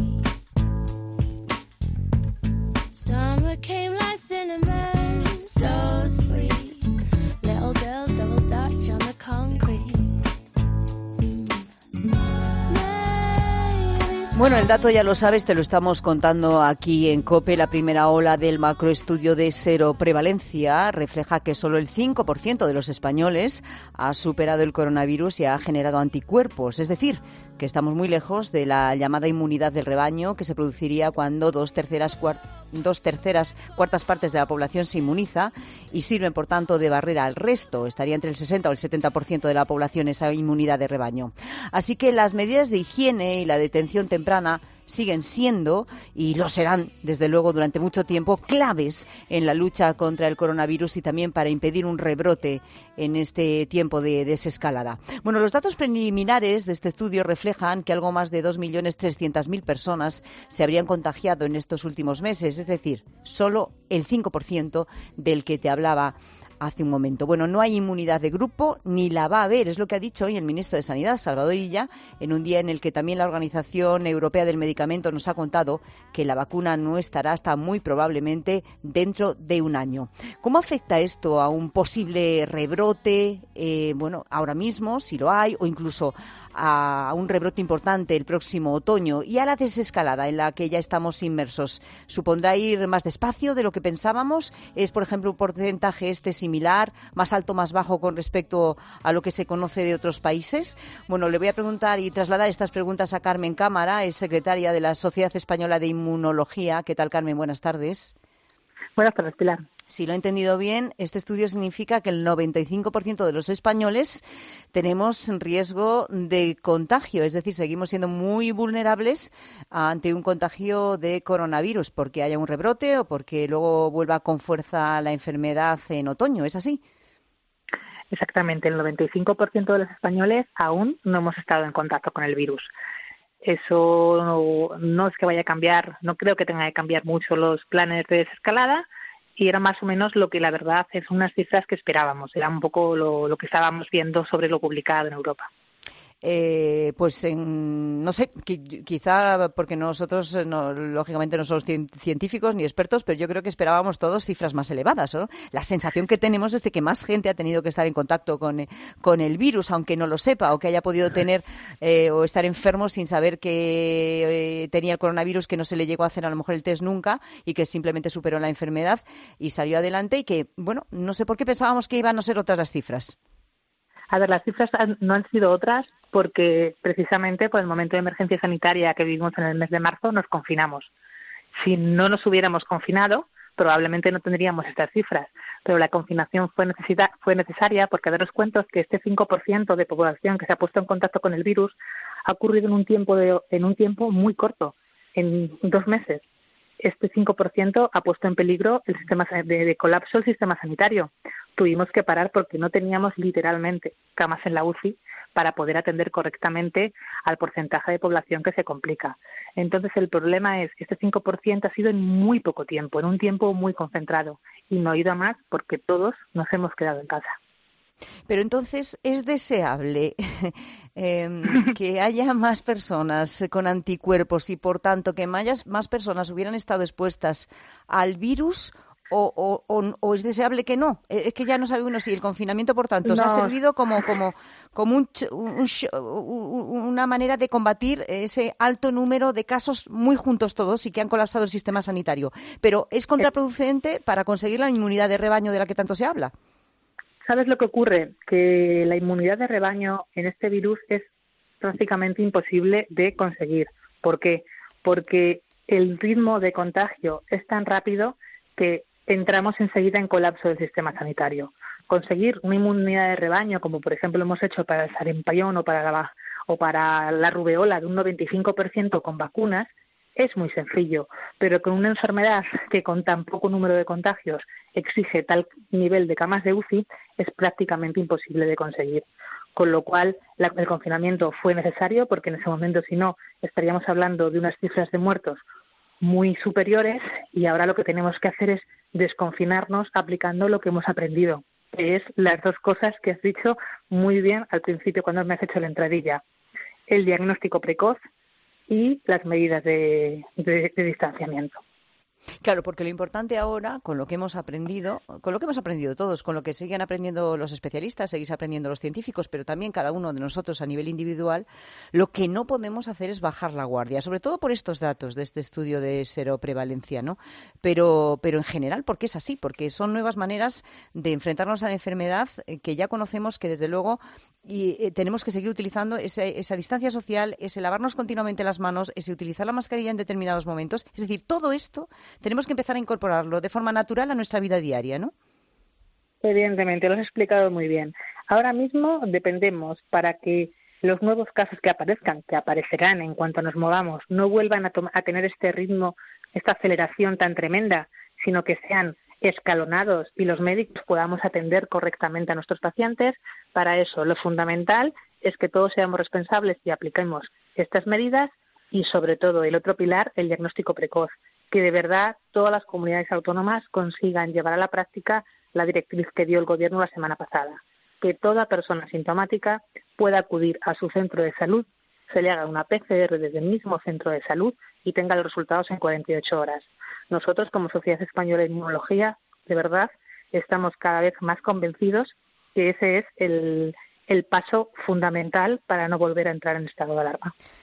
Summer came like cinnamon, so sweet. Little girls double dutch on the concrete. Bueno, el dato ya lo sabes, te lo estamos contando aquí en COPE. La primera ola del macroestudio de seroprevalencia refleja que solo el cinco por ciento de los españoles ha superado el coronavirus y ha generado anticuerpos. Es decir, que estamos muy lejos de la llamada inmunidad del rebaño que se produciría cuando dos terceras, cuart- dos terceras cuartas partes de la población se inmuniza y sirven, por tanto, de barrera al resto. Estaría entre el sesenta o el setenta por ciento de la población esa inmunidad de rebaño. Así que las medidas de higiene y la detención temprana siguen siendo, y lo serán desde luego durante mucho tiempo, claves en la lucha contra el coronavirus y también para impedir un rebrote en este tiempo de desescalada. Bueno, los datos preliminares de este estudio reflejan que algo más de dos millones trescientas mil personas se habrían contagiado en estos últimos meses, es decir, solo el cinco por ciento del que te hablaba hace un momento. Bueno, no hay inmunidad de grupo ni la va a haber, es lo que ha dicho hoy el ministro de Sanidad, Salvador Illa, en un día en el que también la Organización Europea del Medicamento nos ha contado que la vacuna no estará hasta muy probablemente dentro de un año. ¿Cómo afecta esto a un posible rebrote? Eh, bueno, ahora mismo, si lo hay, o incluso a un rebrote importante el próximo otoño y a la desescalada en la que ya estamos inmersos. ¿Supondrá ir más despacio de lo que pensábamos? ¿Es, por ejemplo, un porcentaje este similar similar, más alto, más bajo con respecto a lo que se conoce de otros países? Bueno, le voy a preguntar y trasladar estas preguntas a Carmen Cámara, es secretaria de la Sociedad Española de Inmunología. ¿Qué tal, Carmen? Buenas tardes. Buenas tardes, Pilar. Si lo he entendido bien, este estudio significa que el noventa y cinco por ciento de los españoles tenemos riesgo de contagio, es decir, seguimos siendo muy vulnerables ante un contagio de coronavirus, porque haya un rebrote o porque luego vuelva con fuerza la enfermedad en otoño, ¿es así? Exactamente, el noventa y cinco por ciento de los españoles aún no hemos estado en contacto con el virus. Eso no, no es que vaya a cambiar, no creo que tenga que cambiar mucho los planes de desescalada, y era más o menos lo que la verdad es unas cifras que esperábamos, era un poco lo, lo que estábamos viendo sobre lo publicado en Europa. Eh, pues en, no sé, quizá porque nosotros no, lógicamente no somos científicos ni expertos, pero yo creo que esperábamos todos cifras más elevadas, ¿no? La sensación que tenemos es de que más gente ha tenido que estar en contacto con, con el virus, aunque no lo sepa, o que haya podido tener eh, o estar enfermo sin saber que eh, tenía el coronavirus, que no se le llegó a hacer a lo mejor el test nunca y que simplemente superó la enfermedad y salió adelante, y que, bueno, no sé por qué pensábamos que iban a ser otras las cifras. A ver, las cifras han, no han sido otras porque precisamente por el momento de emergencia sanitaria que vivimos en el mes de marzo nos confinamos. Si no nos hubiéramos confinado, probablemente no tendríamos estas cifras, pero la confinación fue, necesita, fue necesaria porque daros cuenta que este cinco por ciento de población que se ha puesto en contacto con el virus ha ocurrido en un tiempo, de, en un tiempo muy corto, en dos meses. Este cinco por ciento ha puesto en peligro el sistema de, de colapso el sistema sanitario. Tuvimos que parar porque no teníamos literalmente camas en la U C I para poder atender correctamente al porcentaje de población que se complica. Entonces, el problema es que este cinco por ciento ha sido en muy poco tiempo, en un tiempo muy concentrado, y no ha ido a más porque todos nos hemos quedado en casa. Pero entonces, ¿es deseable eh, que haya más personas con anticuerpos y, por tanto, que más, más personas hubieran estado expuestas al virus? O, o, o, ¿O es deseable que no? Es que ya no sabe uno si el confinamiento, por tanto, no. ¿os ha servido como, como, como un, un, un, una manera de combatir ese alto número de casos muy juntos todos y que han colapsado el sistema sanitario? Pero ¿es contraproducente para conseguir la inmunidad de rebaño de la que tanto se habla? ¿Sabes lo que ocurre? Que la inmunidad de rebaño en este virus es prácticamente imposible de conseguir. ¿Por qué? Porque el ritmo de contagio es tan rápido que entramos enseguida en colapso del sistema sanitario. Conseguir una inmunidad de rebaño, como por ejemplo hemos hecho para el sarampión o para la, o para la rubeola de un noventa y cinco por ciento con vacunas, es muy sencillo, pero con una enfermedad que con tan poco número de contagios exige tal nivel de camas de U C I, es prácticamente imposible de conseguir. Con lo cual, la, el confinamiento fue necesario, porque en ese momento, si no, estaríamos hablando de unas cifras de muertos muy superiores, y ahora lo que tenemos que hacer es desconfinarnos aplicando lo que hemos aprendido, que es las dos cosas que has dicho muy bien al principio cuando me has hecho la entradilla: el diagnóstico precoz y las medidas de, de, de distanciamiento. Claro, porque lo importante ahora, con lo que hemos aprendido, con lo que hemos aprendido todos, con lo que siguen aprendiendo los especialistas, seguís aprendiendo los científicos, pero también cada uno de nosotros a nivel individual, lo que no podemos hacer es bajar la guardia, sobre todo por estos datos de este estudio de seroprevalencia, ¿no? Pero, pero en general, porque es así, porque son nuevas maneras de enfrentarnos a la enfermedad que ya conocemos, que desde luego y, eh, tenemos que seguir utilizando esa, esa distancia social, ese lavarnos continuamente las manos, ese utilizar la mascarilla en determinados momentos. Es decir, todo esto tenemos que empezar a incorporarlo de forma natural a nuestra vida diaria, ¿no? Evidentemente, lo has explicado muy bien. Ahora mismo dependemos para que los nuevos casos que aparezcan, que aparecerán en cuanto nos movamos, no vuelvan a, a tener este ritmo, esta aceleración tan tremenda, sino que sean escalonados y los médicos podamos atender correctamente a nuestros pacientes. Para eso, lo fundamental es que todos seamos responsables y apliquemos estas medidas, y sobre todo el otro pilar, el diagnóstico precoz, que de verdad todas las comunidades autónomas consigan llevar a la práctica la directriz que dio el Gobierno la semana pasada, que toda persona sintomática pueda acudir a su centro de salud, se le haga una P C R desde el mismo centro de salud y tenga los resultados en cuarenta y ocho horas. Nosotros, como Sociedad Española de Inmunología, de verdad, estamos cada vez más convencidos que ese es el, el paso fundamental para no volver a entrar en estado de alarma.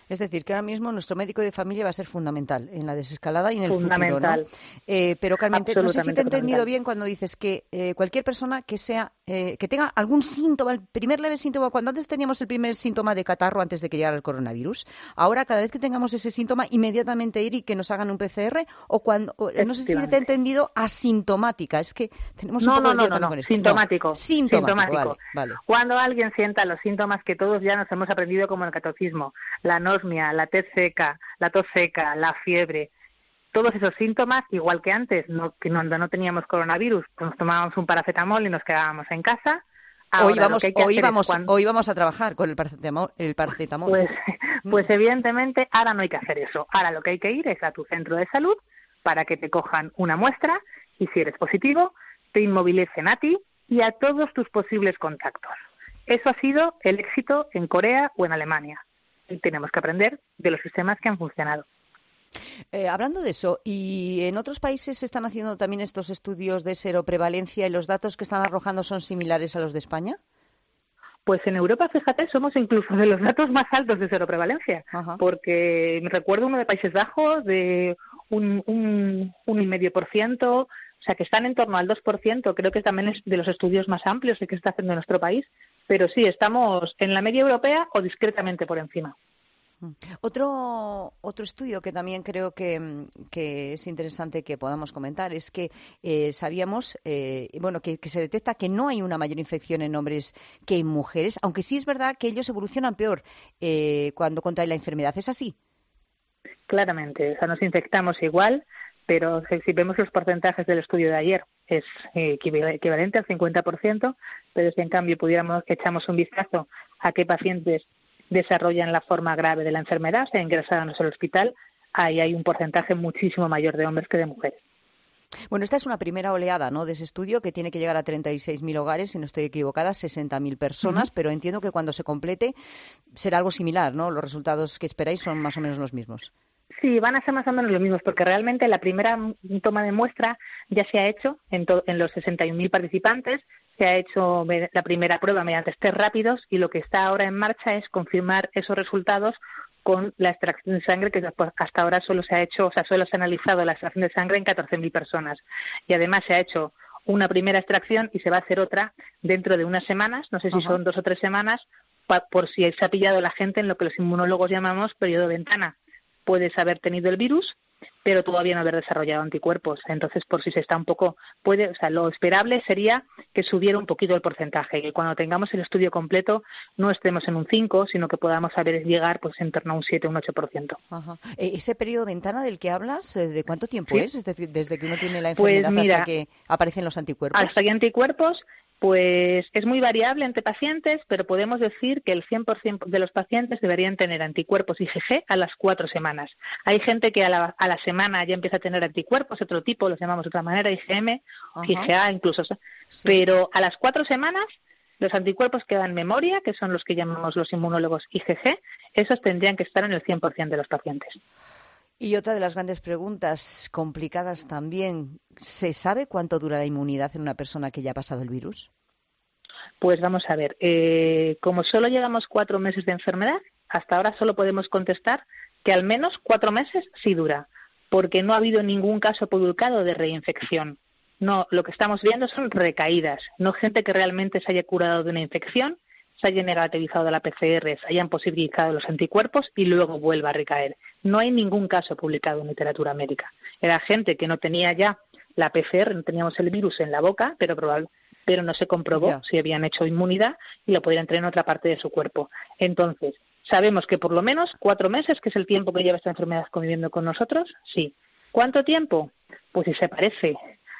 Es decir, que ahora mismo nuestro médico de familia va a ser fundamental en la desescalada y en el futuro, ¿no? Eh, pero, Carmen, no sé si te he entendido bien cuando dices que eh, cualquier persona que sea eh, que tenga algún síntoma, el primer leve síntoma, cuando antes teníamos el primer síntoma de catarro antes de que llegara el coronavirus, ahora cada vez que tengamos ese síntoma, inmediatamente ir y que nos hagan un P C R, o cuando, o, no sé si te he entendido, asintomática. Es que tenemos un no, poco no, de no, no, con esto. sintomático. No, sintomático, sintomático. Vale, vale. Cuando alguien sienta los síntomas que todos ya nos hemos aprendido como el catecismo, la anosmia, la tos seca, la tos seca, la fiebre, todos esos síntomas, igual que antes, no, que cuando no teníamos coronavirus, pues nos tomábamos un paracetamol y nos quedábamos en casa. Ahora, hoy vamos, hoy vamos, cuando... hoy vamos a trabajar con el paracetamol. El paracetamol. Pues, pues evidentemente ahora no hay que hacer eso. Ahora lo que hay que ir es a tu centro de salud para que te cojan una muestra y si eres positivo, te inmovilicen a ti y a todos tus posibles contactos. Eso ha sido el éxito en Corea o en Alemania. Y tenemos que aprender de los sistemas que han funcionado. Eh, hablando de eso, ¿y en otros países se están haciendo también estos estudios de seroprevalencia y los datos que están arrojando son similares a los de España? Pues en Europa, fíjate, somos incluso de los datos más altos de seroprevalencia, Ajá. porque me recuerdo uno de Países Bajos de un, un, un y medio por ciento, o sea que están en torno al dos por ciento, creo que también es de los estudios más amplios que se está haciendo en nuestro país, pero sí, estamos en la media europea o discretamente por encima. Otro otro estudio que también creo que, que es interesante que podamos comentar es que eh, sabíamos eh, bueno que, que se detecta que no hay una mayor infección en hombres que en mujeres, aunque sí es verdad que ellos evolucionan peor eh, cuando contraen la enfermedad. ¿Es así? Claramente, o sea, nos infectamos igual, pero si vemos los porcentajes del estudio de ayer es eh, equivalente al cincuenta por ciento, pero si en cambio pudiéramos echamos un vistazo a qué pacientes desarrollan la forma grave de la enfermedad, se ingresaron al hospital, ahí hay un porcentaje muchísimo mayor de hombres que de mujeres. Bueno, esta es una primera oleada, ¿no?, de ese estudio que tiene que llegar a treinta y seis mil hogares, si no estoy equivocada, sesenta mil personas, uh-huh. pero entiendo que cuando se complete será algo similar, ¿no? Los resultados que esperáis son más o menos los mismos. Sí, van a ser más o menos los mismos, porque realmente la primera toma de muestra ya se ha hecho en, to- en los sesenta y un mil participantes, se ha hecho la primera prueba mediante test rápidos y lo que está ahora en marcha es confirmar esos resultados con la extracción de sangre, que hasta ahora solo se ha hecho, o sea, solo se ha analizado la extracción de sangre en catorce mil personas. Y además se ha hecho una primera extracción y se va a hacer otra dentro de unas semanas, no sé si Ajá. son dos o tres semanas, pa- por si se ha pillado la gente en lo que los inmunólogos llamamos periodo de ventana. Puedes haber tenido el virus, pero todavía no haber desarrollado anticuerpos. Entonces, por si se está un poco, puede, o sea, lo esperable sería que subiera un poquito el porcentaje, que cuando tengamos el estudio completo no estemos en un cinco, sino que podamos saber llegar pues en torno a un siete, un ocho por ciento. Ajá. ¿Ese periodo de ventana del que hablas, de cuánto tiempo sí. es? Es decir, desde que uno tiene la enfermedad pues mira, hasta que aparecen los anticuerpos. Hasta que anticuerpos, pues es muy variable entre pacientes, pero podemos decir que el cien por ciento de los pacientes deberían tener anticuerpos I G G a las cuatro semanas. Hay gente que a la, a la semana ya empieza a tener anticuerpos, otro tipo, los llamamos de otra manera, I G M, Ajá. I G A incluso. Sí. Pero a las cuatro semanas los anticuerpos que dan memoria, que son los que llamamos los inmunólogos I G G, esos tendrían que estar en el cien por ciento de los pacientes. Y otra de las grandes preguntas complicadas también, ¿se sabe cuánto dura la inmunidad en una persona que ya ha pasado el virus? Pues vamos a ver, eh, como solo llevamos cuatro meses de enfermedad, hasta ahora solo podemos contestar que al menos cuatro meses sí dura, porque no ha habido ningún caso publicado de reinfección. No, lo que estamos viendo son recaídas, no gente que realmente se haya curado de una infección, se haya negativizado la P C R, se hayan posibilizado los anticuerpos y luego vuelva a recaer. No hay ningún caso publicado en literatura médica. Era gente que no tenía ya la P C R, no teníamos el virus en la boca, pero probable, pero no se comprobó yeah. si habían hecho inmunidad y lo podrían tener en otra parte de su cuerpo. Entonces, sabemos que por lo menos cuatro meses, que es el tiempo que lleva esta enfermedad conviviendo con nosotros, sí. ¿Cuánto tiempo? Pues si se parece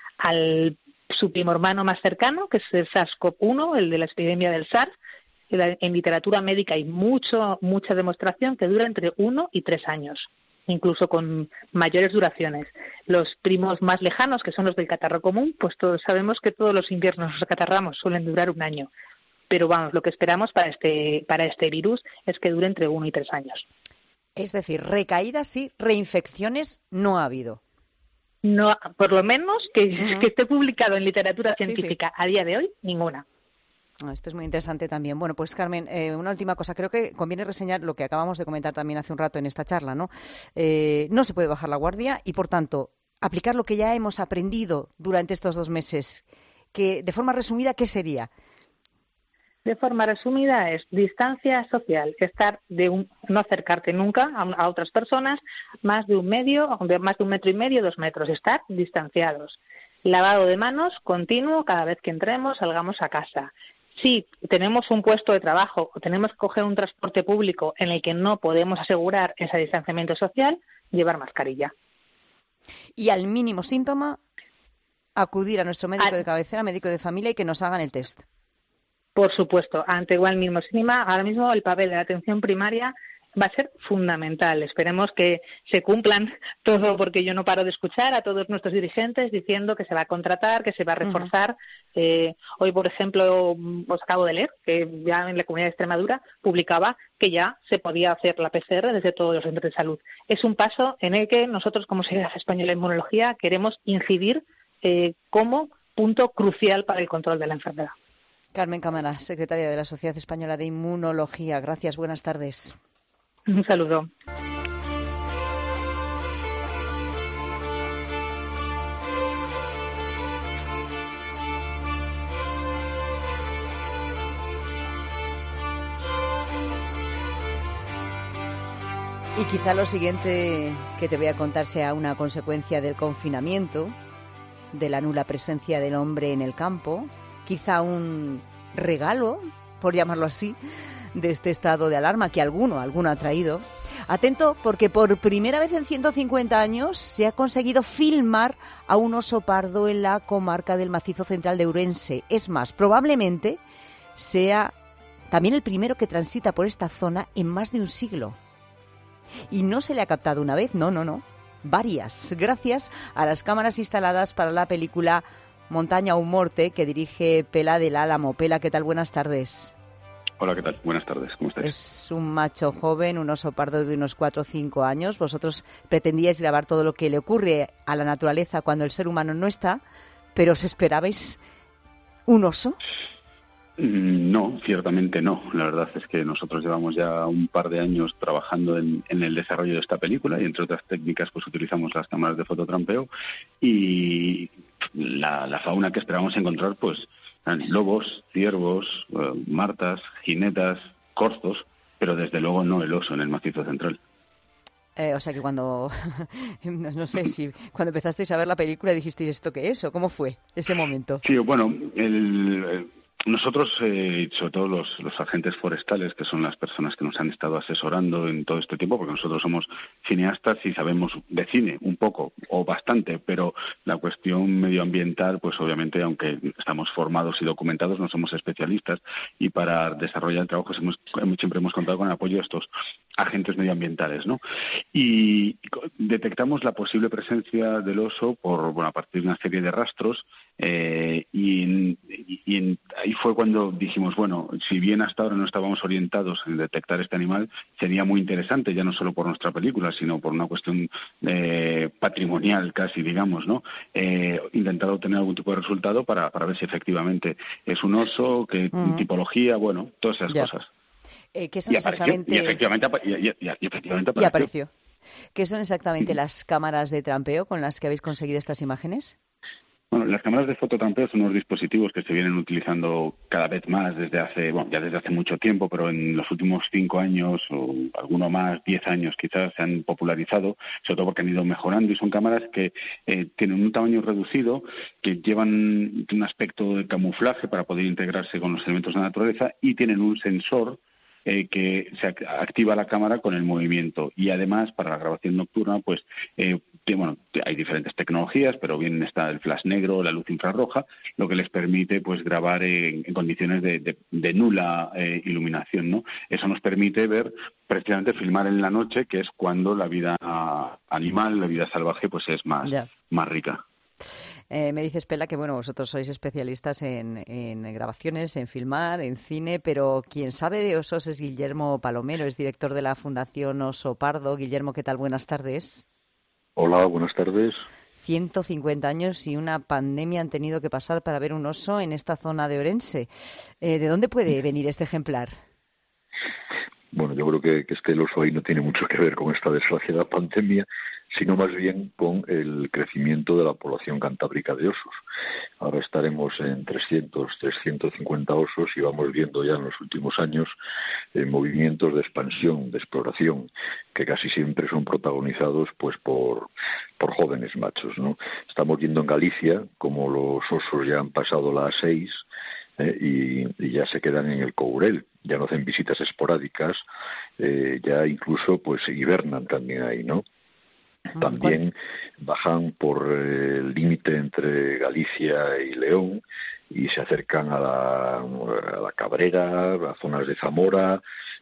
al su primo hermano más cercano, que es el SARS-CoV uno, el de la epidemia del SARS, en literatura médica hay mucho, mucha demostración que dura entre uno y tres años, incluso con mayores duraciones. Los primos más lejanos, que son los del catarro común, pues todos sabemos que todos los inviernos nos acatarramos, suelen durar un año. Pero vamos, lo que esperamos para este, para este virus es que dure entre uno y tres años. Es decir, recaídas sí, reinfecciones no ha habido. No, por lo menos que, uh-huh. que esté publicado en literatura científica sí, sí. a día de hoy, ninguna. Esto es muy interesante también. Bueno, pues Carmen, eh, una última cosa. Creo que conviene reseñar lo que acabamos de comentar también hace un rato en esta charla, ¿no? Eh, no se puede bajar la guardia y, por tanto, aplicar lo que ya hemos aprendido durante estos dos meses. Que, de forma resumida, ¿qué sería? De forma resumida es distancia social, estar de un, no acercarte nunca a, a otras personas, más de un medio, de más de un metro y medio, dos metros, estar distanciados. Lavado de manos continuo cada vez que entremos, salgamos a casa. Si tenemos un puesto de trabajo o tenemos que coger un transporte público en el que no podemos asegurar ese distanciamiento social, llevar mascarilla. Y al mínimo síntoma, acudir a nuestro médico Al... de cabecera, médico de familia y que nos hagan el test. Por supuesto, ante igual mismo síntoma, ahora mismo el papel de la atención primaria va a ser fundamental. Esperemos que se cumplan todo, porque yo no paro de escuchar a todos nuestros dirigentes diciendo que se va a contratar, que se va a reforzar. Uh-huh. Eh, hoy, por ejemplo, os acabo de leer que ya en la Comunidad de Extremadura publicaba que ya se podía hacer la P C R desde todos los centros de salud. Es un paso en el que nosotros, como Sociedad Española de Inmunología, queremos incidir eh, como punto crucial para el control de la enfermedad. Carmen Cámara, secretaria de la Sociedad Española de Inmunología. Gracias, buenas tardes. Un saludo. Y quizá lo siguiente que te voy a contar sea una consecuencia del confinamiento, de la nula presencia del hombre en el campo, quizá un regalo, por llamarlo así, de este estado de alarma que alguno, alguno ha traído. Atento, porque por primera vez en ciento cincuenta años se ha conseguido filmar a un oso pardo en la comarca del Macizo Central de Ourense. Es más, probablemente sea también el primero que transita por esta zona en más de un siglo. Y no se le ha captado una vez, no, no, no, varias, gracias a las cámaras instaladas para la película Montaña o Morte, que dirige Pela del Álamo. Pela, ¿qué tal? Buenas tardes. Hola, ¿qué tal? Buenas tardes, ¿cómo estáis? Es un macho joven, un oso pardo de unos cuatro o cinco años. Vosotros pretendíais grabar todo lo que le ocurre a la naturaleza cuando el ser humano no está, pero ¿os esperabais un oso? No, ciertamente no. La verdad es que nosotros llevamos ya un par de años trabajando en, en el desarrollo de esta película y, entre otras técnicas, pues utilizamos las cámaras de fototrampeo y la, la fauna que esperábamos encontrar, pues lobos, ciervos, uh, martas, jinetas, corzos, pero desde luego no el oso en el Macizo Central. Eh, o sea que cuando, no sé, si cuando empezasteis a ver la película dijisteis ¿esto qué es? ¿O cómo fue ese momento? Sí, bueno, el... el Nosotros, eh, sobre todo los, los agentes forestales, que son las personas que nos han estado asesorando en todo este tiempo, porque nosotros somos cineastas y sabemos de cine un poco o bastante, pero la cuestión medioambiental, pues obviamente, aunque estamos formados y documentados, no somos especialistas, y para desarrollar el trabajo hemos, siempre hemos contado con el apoyo de estos agentes medioambientales, ¿no? Y detectamos la posible presencia del oso por, bueno, a partir de una serie de rastros, eh, y, en, y en, ahí fue cuando dijimos, bueno, si bien hasta ahora no estábamos orientados en detectar este animal, sería muy interesante, ya no solo por nuestra película, sino por una cuestión eh, patrimonial casi, digamos, ¿no? Eh, intentar obtener algún tipo de resultado para, para ver si efectivamente es un oso, qué uh-huh. tipología, bueno, todas esas ya. cosas. Eh, ¿qué son y, exactamente... y efectivamente, y, y, y, y efectivamente apareció. Y apareció. ¿Qué son exactamente uh-huh. las cámaras de trampeo con las que habéis conseguido estas imágenes? Bueno, las cámaras de fototrampeo son unos dispositivos que se vienen utilizando cada vez más desde hace, bueno, ya desde hace mucho tiempo, pero en los últimos cinco años o alguno más, diez años quizás, se han popularizado, sobre todo porque han ido mejorando y son cámaras que eh, tienen un tamaño reducido, que llevan un aspecto de camuflaje para poder integrarse con los elementos de la naturaleza y tienen un sensor Eh, que se activa la cámara con el movimiento y además para la grabación nocturna pues eh, que, bueno, hay diferentes tecnologías, pero bien está el flash negro, la luz infrarroja, lo que les permite pues grabar en, en condiciones de, de, de nula eh, iluminación, ¿no? Eso nos permite ver, precisamente filmar en la noche, que es cuando la vida animal, la vida salvaje pues es más, yeah. más rica. Eh, me dices, Pela, que bueno, vosotros sois especialistas en, en grabaciones, en filmar, en cine, pero quien sabe de osos es Guillermo Palomero, es director de la Fundación Oso Pardo. Guillermo, ¿qué tal? Buenas tardes. Hola, buenas tardes. ciento cincuenta años y una pandemia han tenido que pasar para ver un oso en esta zona de Orense. Eh, ¿De dónde puede venir este ejemplar? Bueno, yo creo que, que es que el oso ahí no tiene mucho que ver con esta desgraciada pandemia, sino más bien con el crecimiento de la población cantábrica de osos. Ahora estaremos en trescientos, trescientos cincuenta osos y vamos viendo ya en los últimos años eh, movimientos de expansión, de exploración, que casi siempre son protagonizados pues por, por jóvenes machos, ¿no? Estamos viendo en Galicia como los osos ya han pasado la A seis, Eh, y, y ya se quedan en el Courel, ya no hacen visitas esporádicas, eh, ya incluso pues hibernan también ahí, ¿no? También bajan por eh, el límite entre Galicia y León y se acercan a la, a la Cabrera, a zonas de Zamora,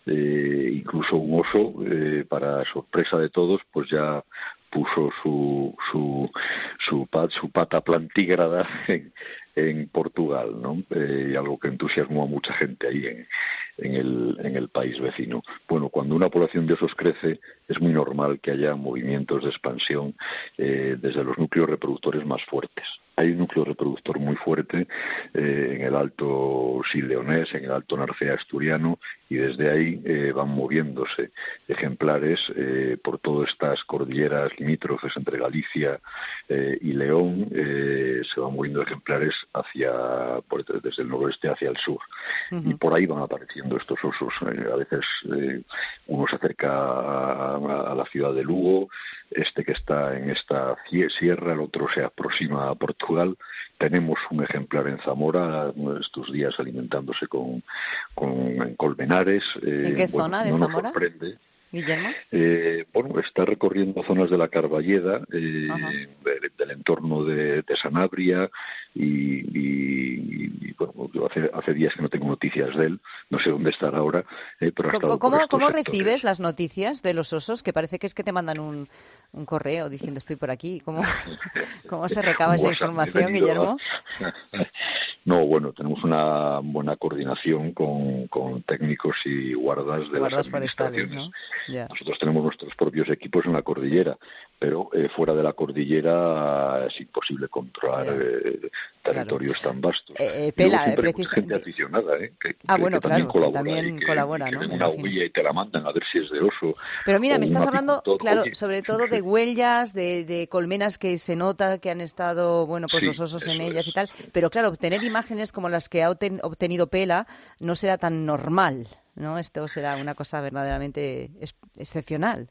eh, incluso un oso, eh, para sorpresa de todos, pues ya puso su su su, pat, su pata plantígrada en, en Portugal, ¿no? Eh, algo que entusiasmó a mucha gente ahí en, en el en el país vecino. Bueno, cuando una población de osos crece, es muy normal que haya movimientos de expansión eh, desde los núcleos reproductores más fuertes. Hay un núcleo reproductor muy fuerte eh, en el Alto Sil-Leonés, en el Alto Narcea asturiano, y desde ahí eh, van moviéndose ejemplares eh, por todas estas cordilleras limítrofes entre Galicia eh, y León. Eh, se van moviendo ejemplares hacia por, desde el noroeste hacia el sur. Uh-huh. Y por ahí van apareciendo estos osos. Eh, a veces eh, uno se acerca a, a, a la ciudad de Lugo, este que está en esta sierra, el otro se aproxima a Portugal. Tenemos un ejemplar en Zamora estos días alimentándose con, con en Colmenares. Eh, ¿En qué bueno, zona de no Zamora? Nos sorprende. Guillermo. Eh, bueno, está recorriendo zonas de la Carballeda, eh, de, del entorno de, de Sanabria, y, y, y bueno, hace, hace días que no tengo noticias de él, no sé dónde estará ahora, eh, pero ha estado ¿Cómo, por ¿cómo estos recibes las noticias de los osos? Que parece que es que te mandan un, un correo diciendo estoy por aquí. ¿Cómo, cómo se recaba esa información, Guillermo? No, bueno, tenemos una buena coordinación con, con técnicos y guardas de guardas las administraciones. Forestales, ¿no? Yeah. Nosotros tenemos nuestros propios equipos en la cordillera, pero eh, fuera de la cordillera es imposible controlar yeah. eh, territorios claro. tan vastos. Eh, eh, Pela, siempre precis... hay gente aficionada, ¿eh? que, ah, que, bueno, que también claro, colabora, también y que, colabora, y que ¿no? ven una huella y te la mandan a ver si es de oso. Pero mira, me estás hablando, apicultor. claro, Oye. sobre todo de huellas, de, de colmenas que se nota que han estado, bueno, pues sí, los osos en ellas es. y tal. Pero claro, obtener imágenes como las que ha obtenido Pela no será tan normal, ¿no? Esto será una cosa verdaderamente ex- excepcional.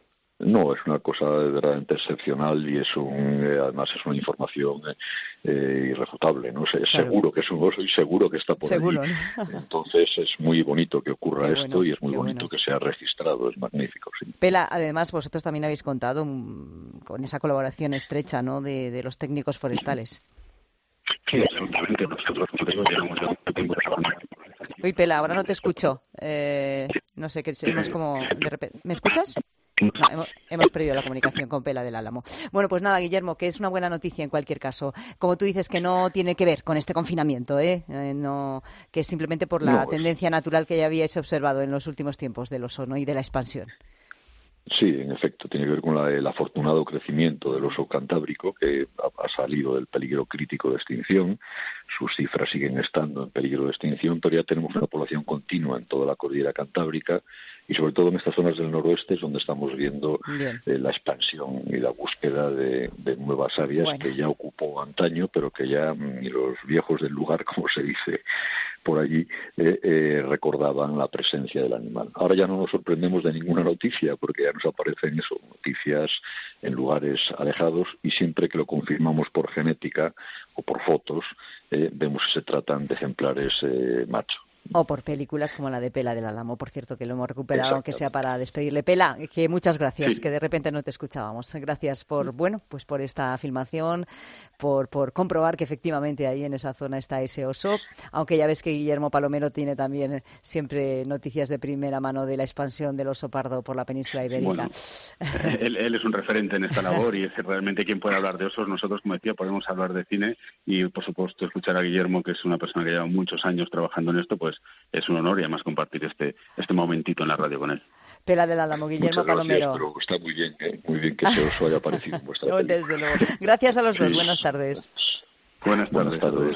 No, es una cosa verdaderamente excepcional y es un, eh, además es una información eh, irrefutable, ¿no? Es, claro. Seguro que es un oso y seguro que está por seguro, allí. ¿no? Entonces es muy bonito que ocurra qué esto bueno, y es muy bonito bueno. que sea registrado, es magnífico, sí. Pela, además vosotros también habéis contado um, con esa colaboración estrecha, ¿no? De, de los técnicos forestales. Sí, absolutamente. Nosotros, como te digo, llevamos mucho tiempo trabajando. Uy, Pela, ahora no te escucho. Eh, no sé, que hemos como... De repente... ¿Me escuchas? No, hemos, hemos perdido la comunicación con Pela del Álamo. Bueno, pues nada, Guillermo, que es una buena noticia en cualquier caso. Como tú dices, que no tiene que ver con este confinamiento, ¿eh? eh no, que es simplemente por la no, tendencia es... natural que ya habíais observado en los últimos tiempos del oso, ¿no? Y de la expansión. Sí, en efecto, tiene que ver con la, el afortunado crecimiento del oso cantábrico, que ha, ha salido del peligro crítico de extinción. Sus cifras siguen estando en peligro de extinción, pero ya tenemos una población continua en toda la cordillera cantábrica y sobre todo en estas zonas del noroeste es donde estamos viendo eh, la expansión y la búsqueda de, de nuevas áreas bueno. que ya ocupó antaño, pero que ya ni los viejos del lugar, como se dice por allí, eh, eh, recordaban la presencia del animal. Ahora ya no nos sorprendemos de ninguna noticia, porque ya nos aparecen eso, noticias en lugares alejados, y siempre que lo confirmamos por genética o por fotos, eh, vemos que se tratan de ejemplares eh, macho. O por películas como la de Pela del Álamo, por cierto, que lo hemos recuperado, aunque sea para despedirle. Pela, que muchas gracias, sí. que de repente no te escuchábamos. Gracias por, bueno, pues por esta filmación, por, por comprobar que efectivamente ahí en esa zona está ese oso, aunque ya ves que Guillermo Palomero tiene también siempre noticias de primera mano de la expansión del oso pardo por la península ibérica. Bueno, él, él es un referente en esta labor y es realmente quien puede hablar de osos. Nosotros, como decía, podemos hablar de cine y, por supuesto, escuchar a Guillermo, que es una persona que lleva muchos años trabajando en esto, pues es un honor y además compartir este este momentito en la radio con él. Pela del Álamo, Guillermo Muchas gracias, Palomero. pero está muy bien, ¿eh? Muy bien que se os haya parecido en vuestra No, desde luego. Gracias a los dos. Sí. Buenas tardes. Buenas tardes. Buenas tardes.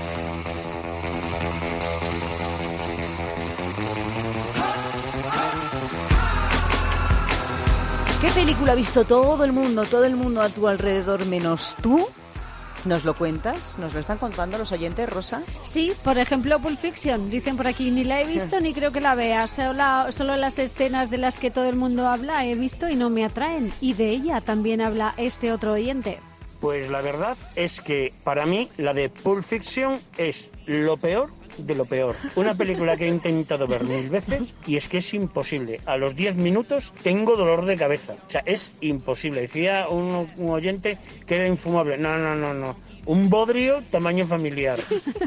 ¿Qué película ha visto todo el mundo, todo el mundo a tu alrededor menos tú? ¿Nos lo cuentas? ¿Nos lo están contando los oyentes, Rosa? Sí, por ejemplo, Pulp Fiction. Dicen por aquí, ni la he visto ni creo que la vea. Solo, solo las escenas de las que todo el mundo habla he visto y no me atraen. Y de ella también habla este otro oyente. Pues la verdad es que para mí la de Pulp Fiction es lo peor de lo peor. Una película que he intentado ver mil veces y es que es imposible. A los diez minutos tengo dolor de cabeza. O sea, es imposible. Decía un, un oyente que era infumable. No, no, no, no. Un bodrio tamaño familiar.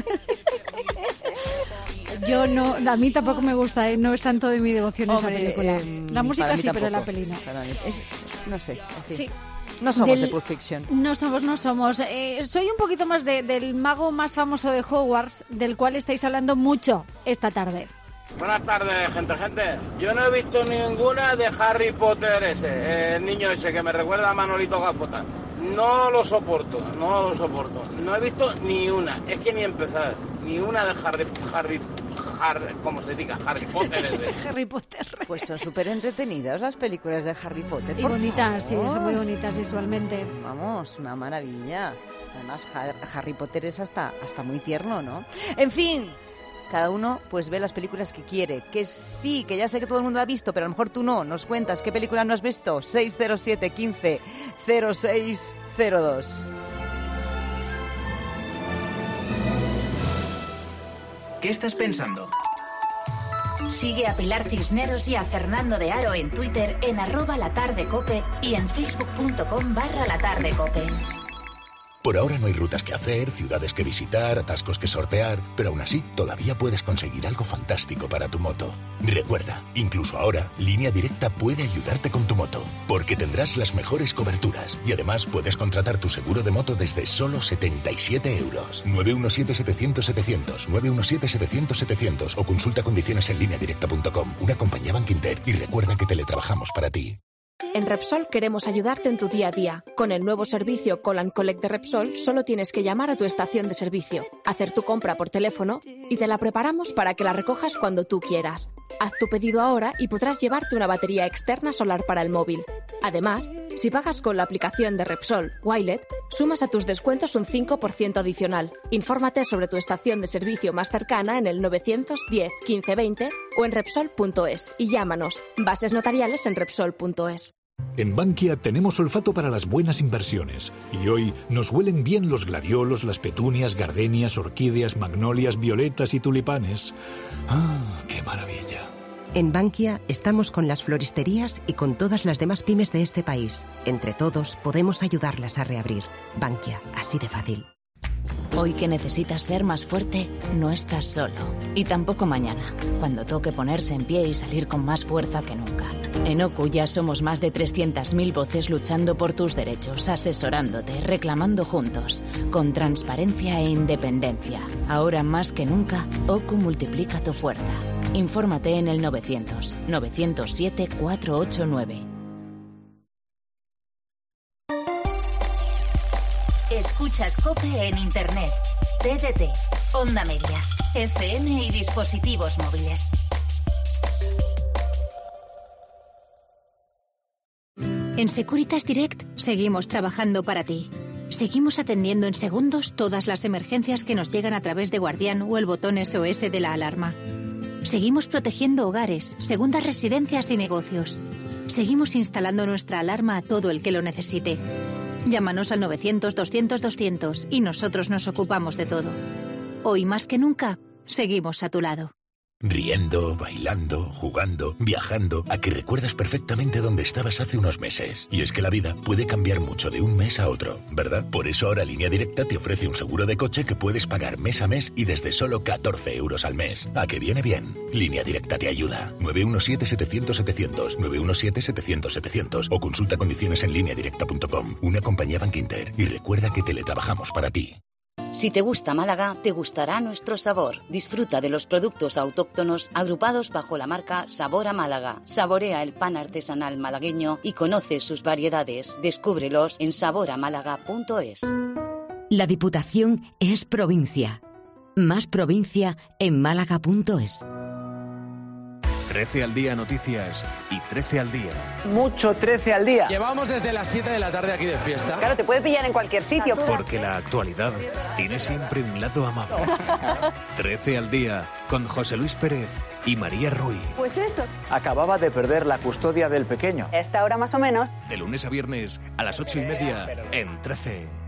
Yo no, a mí tampoco me gusta, ¿eh? No es santo de mi devoción. Hombre, esa película. Eh, la música sí, tampoco. pero la peli no. Es, no sé. En fin. Sí. No somos Del, de Pulp Fiction. No somos, no somos. Eh, soy un poquito más de, del mago más famoso de Hogwarts, del cual estáis hablando mucho esta tarde. Buenas tardes, gente, gente. Yo no he visto ninguna de Harry Potter ese, el niño ese que me recuerda a Manolito Gafota. No lo soporto, no lo soporto. No he visto ni una, es que ni empezar. Ni una de Harry, Harry, Harry, ¿cómo se diga? Harry Potter ese. Harry Potter. Pues son súper entretenidas las películas de Harry Potter. Y bonitas, favor. Sí, son muy bonitas visualmente. Vamos, una maravilla. Además, Harry Potter es hasta, hasta muy tierno, ¿no? En fin, cada uno pues ve las películas que quiere. Que sí, que ya sé que todo el mundo la ha visto, pero a lo mejor tú no. Nos cuentas qué película no has visto. seis cero siete, quince, cero seis cero dos. ¿Qué estás pensando? Sigue a Pilar Cisneros y a Fernando de Aro en Twitter en arroba latardecope y en facebook.com barra latardecope. Por ahora no hay rutas que hacer, ciudades que visitar, atascos que sortear, pero aún así todavía puedes conseguir algo fantástico para tu moto. Recuerda, incluso ahora, Línea Directa puede ayudarte con tu moto, porque tendrás las mejores coberturas y además puedes contratar tu seguro de moto desde solo setenta y siete euros. nueve uno siete, setecientos, setecientos, nueve uno siete, setecientos, setecientos o consulta condiciones en línea directa punto com, una compañía Bankinter, y recuerda que teletrabajamos para ti. En Repsol queremos ayudarte en tu día a día. Con el nuevo servicio Call and Collect de Repsol, solo tienes que llamar a tu estación de servicio, hacer tu compra por teléfono y te la preparamos para que la recojas cuando tú quieras. Haz tu pedido ahora y podrás llevarte una batería externa solar para el móvil. Además, si pagas con la aplicación de Repsol Wilet, sumas a tus descuentos un cinco por ciento adicional. Infórmate sobre tu estación de servicio más cercana en el novecientos diez, quince, veinte o en Repsol punto es y llámanos. Bases notariales en Repsol punto es. En Bankia tenemos olfato para las buenas inversiones y hoy nos huelen bien los gladiolos, las petunias, gardenias, orquídeas, magnolias, violetas y tulipanes. ¡Ah, qué maravilla! En Bankia estamos con las floristerías y con todas las demás pymes de este país. Entre todos podemos ayudarlas a reabrir. Bankia, así de fácil. Hoy que necesitas ser más fuerte, no estás solo. Y tampoco mañana, cuando toque ponerse en pie y salir con más fuerza que nunca. En OCU ya somos más de trescientas mil voces luchando por tus derechos, asesorándote, reclamando juntos, con transparencia e independencia. Ahora más que nunca, OCU multiplica tu fuerza. Infórmate en el novecientos, novecientos siete, cuatrocientos ochenta y nueve. Escuchas COPE en Internet, T D T, Onda Media, F M y dispositivos móviles. En Securitas Direct seguimos trabajando para ti. Seguimos atendiendo en segundos todas las emergencias que nos llegan a través de Guardián o el botón S O S de la alarma. Seguimos protegiendo hogares, segundas residencias y negocios. Seguimos instalando nuestra alarma a todo el que lo necesite. Llámanos al novecientos, doscientos, doscientos y nosotros nos ocupamos de todo. Hoy más que nunca, seguimos a tu lado. Riendo, bailando, jugando, viajando, a que recuerdas perfectamente dónde estabas hace unos meses. Y es que la vida puede cambiar mucho de un mes a otro, ¿verdad? Por eso ahora Línea Directa te ofrece un seguro de coche que puedes pagar mes a mes y desde solo catorce euros al mes. ¿A que viene bien? Línea Directa te ayuda. nueve uno siete, setecientos, setecientos, nueve uno siete, setecientos, setecientos o consulta condiciones en línea directa punto com, una compañía Bankinter. Y recuerda que teletrabajamos para ti. Si te gusta Málaga, te gustará nuestro sabor. Disfruta de los productos autóctonos agrupados bajo la marca Sabor a Málaga. Saborea el pan artesanal malagueño y conoce sus variedades. Descúbrelos en sabor a málaga punto es. La Diputación es provincia. Más provincia en málaga punto es. trece al día noticias y trece al día. Mucho trece al día. Llevamos desde las siete de la tarde aquí de fiesta. Claro, te puede pillar en cualquier sitio. Porque la actualidad tiene siempre un lado amable. trece al día con José Luis Pérez y María Ruiz. Pues eso. Acababa de perder la custodia del pequeño. A esta hora más o menos. De lunes a viernes a las ocho y media en trece.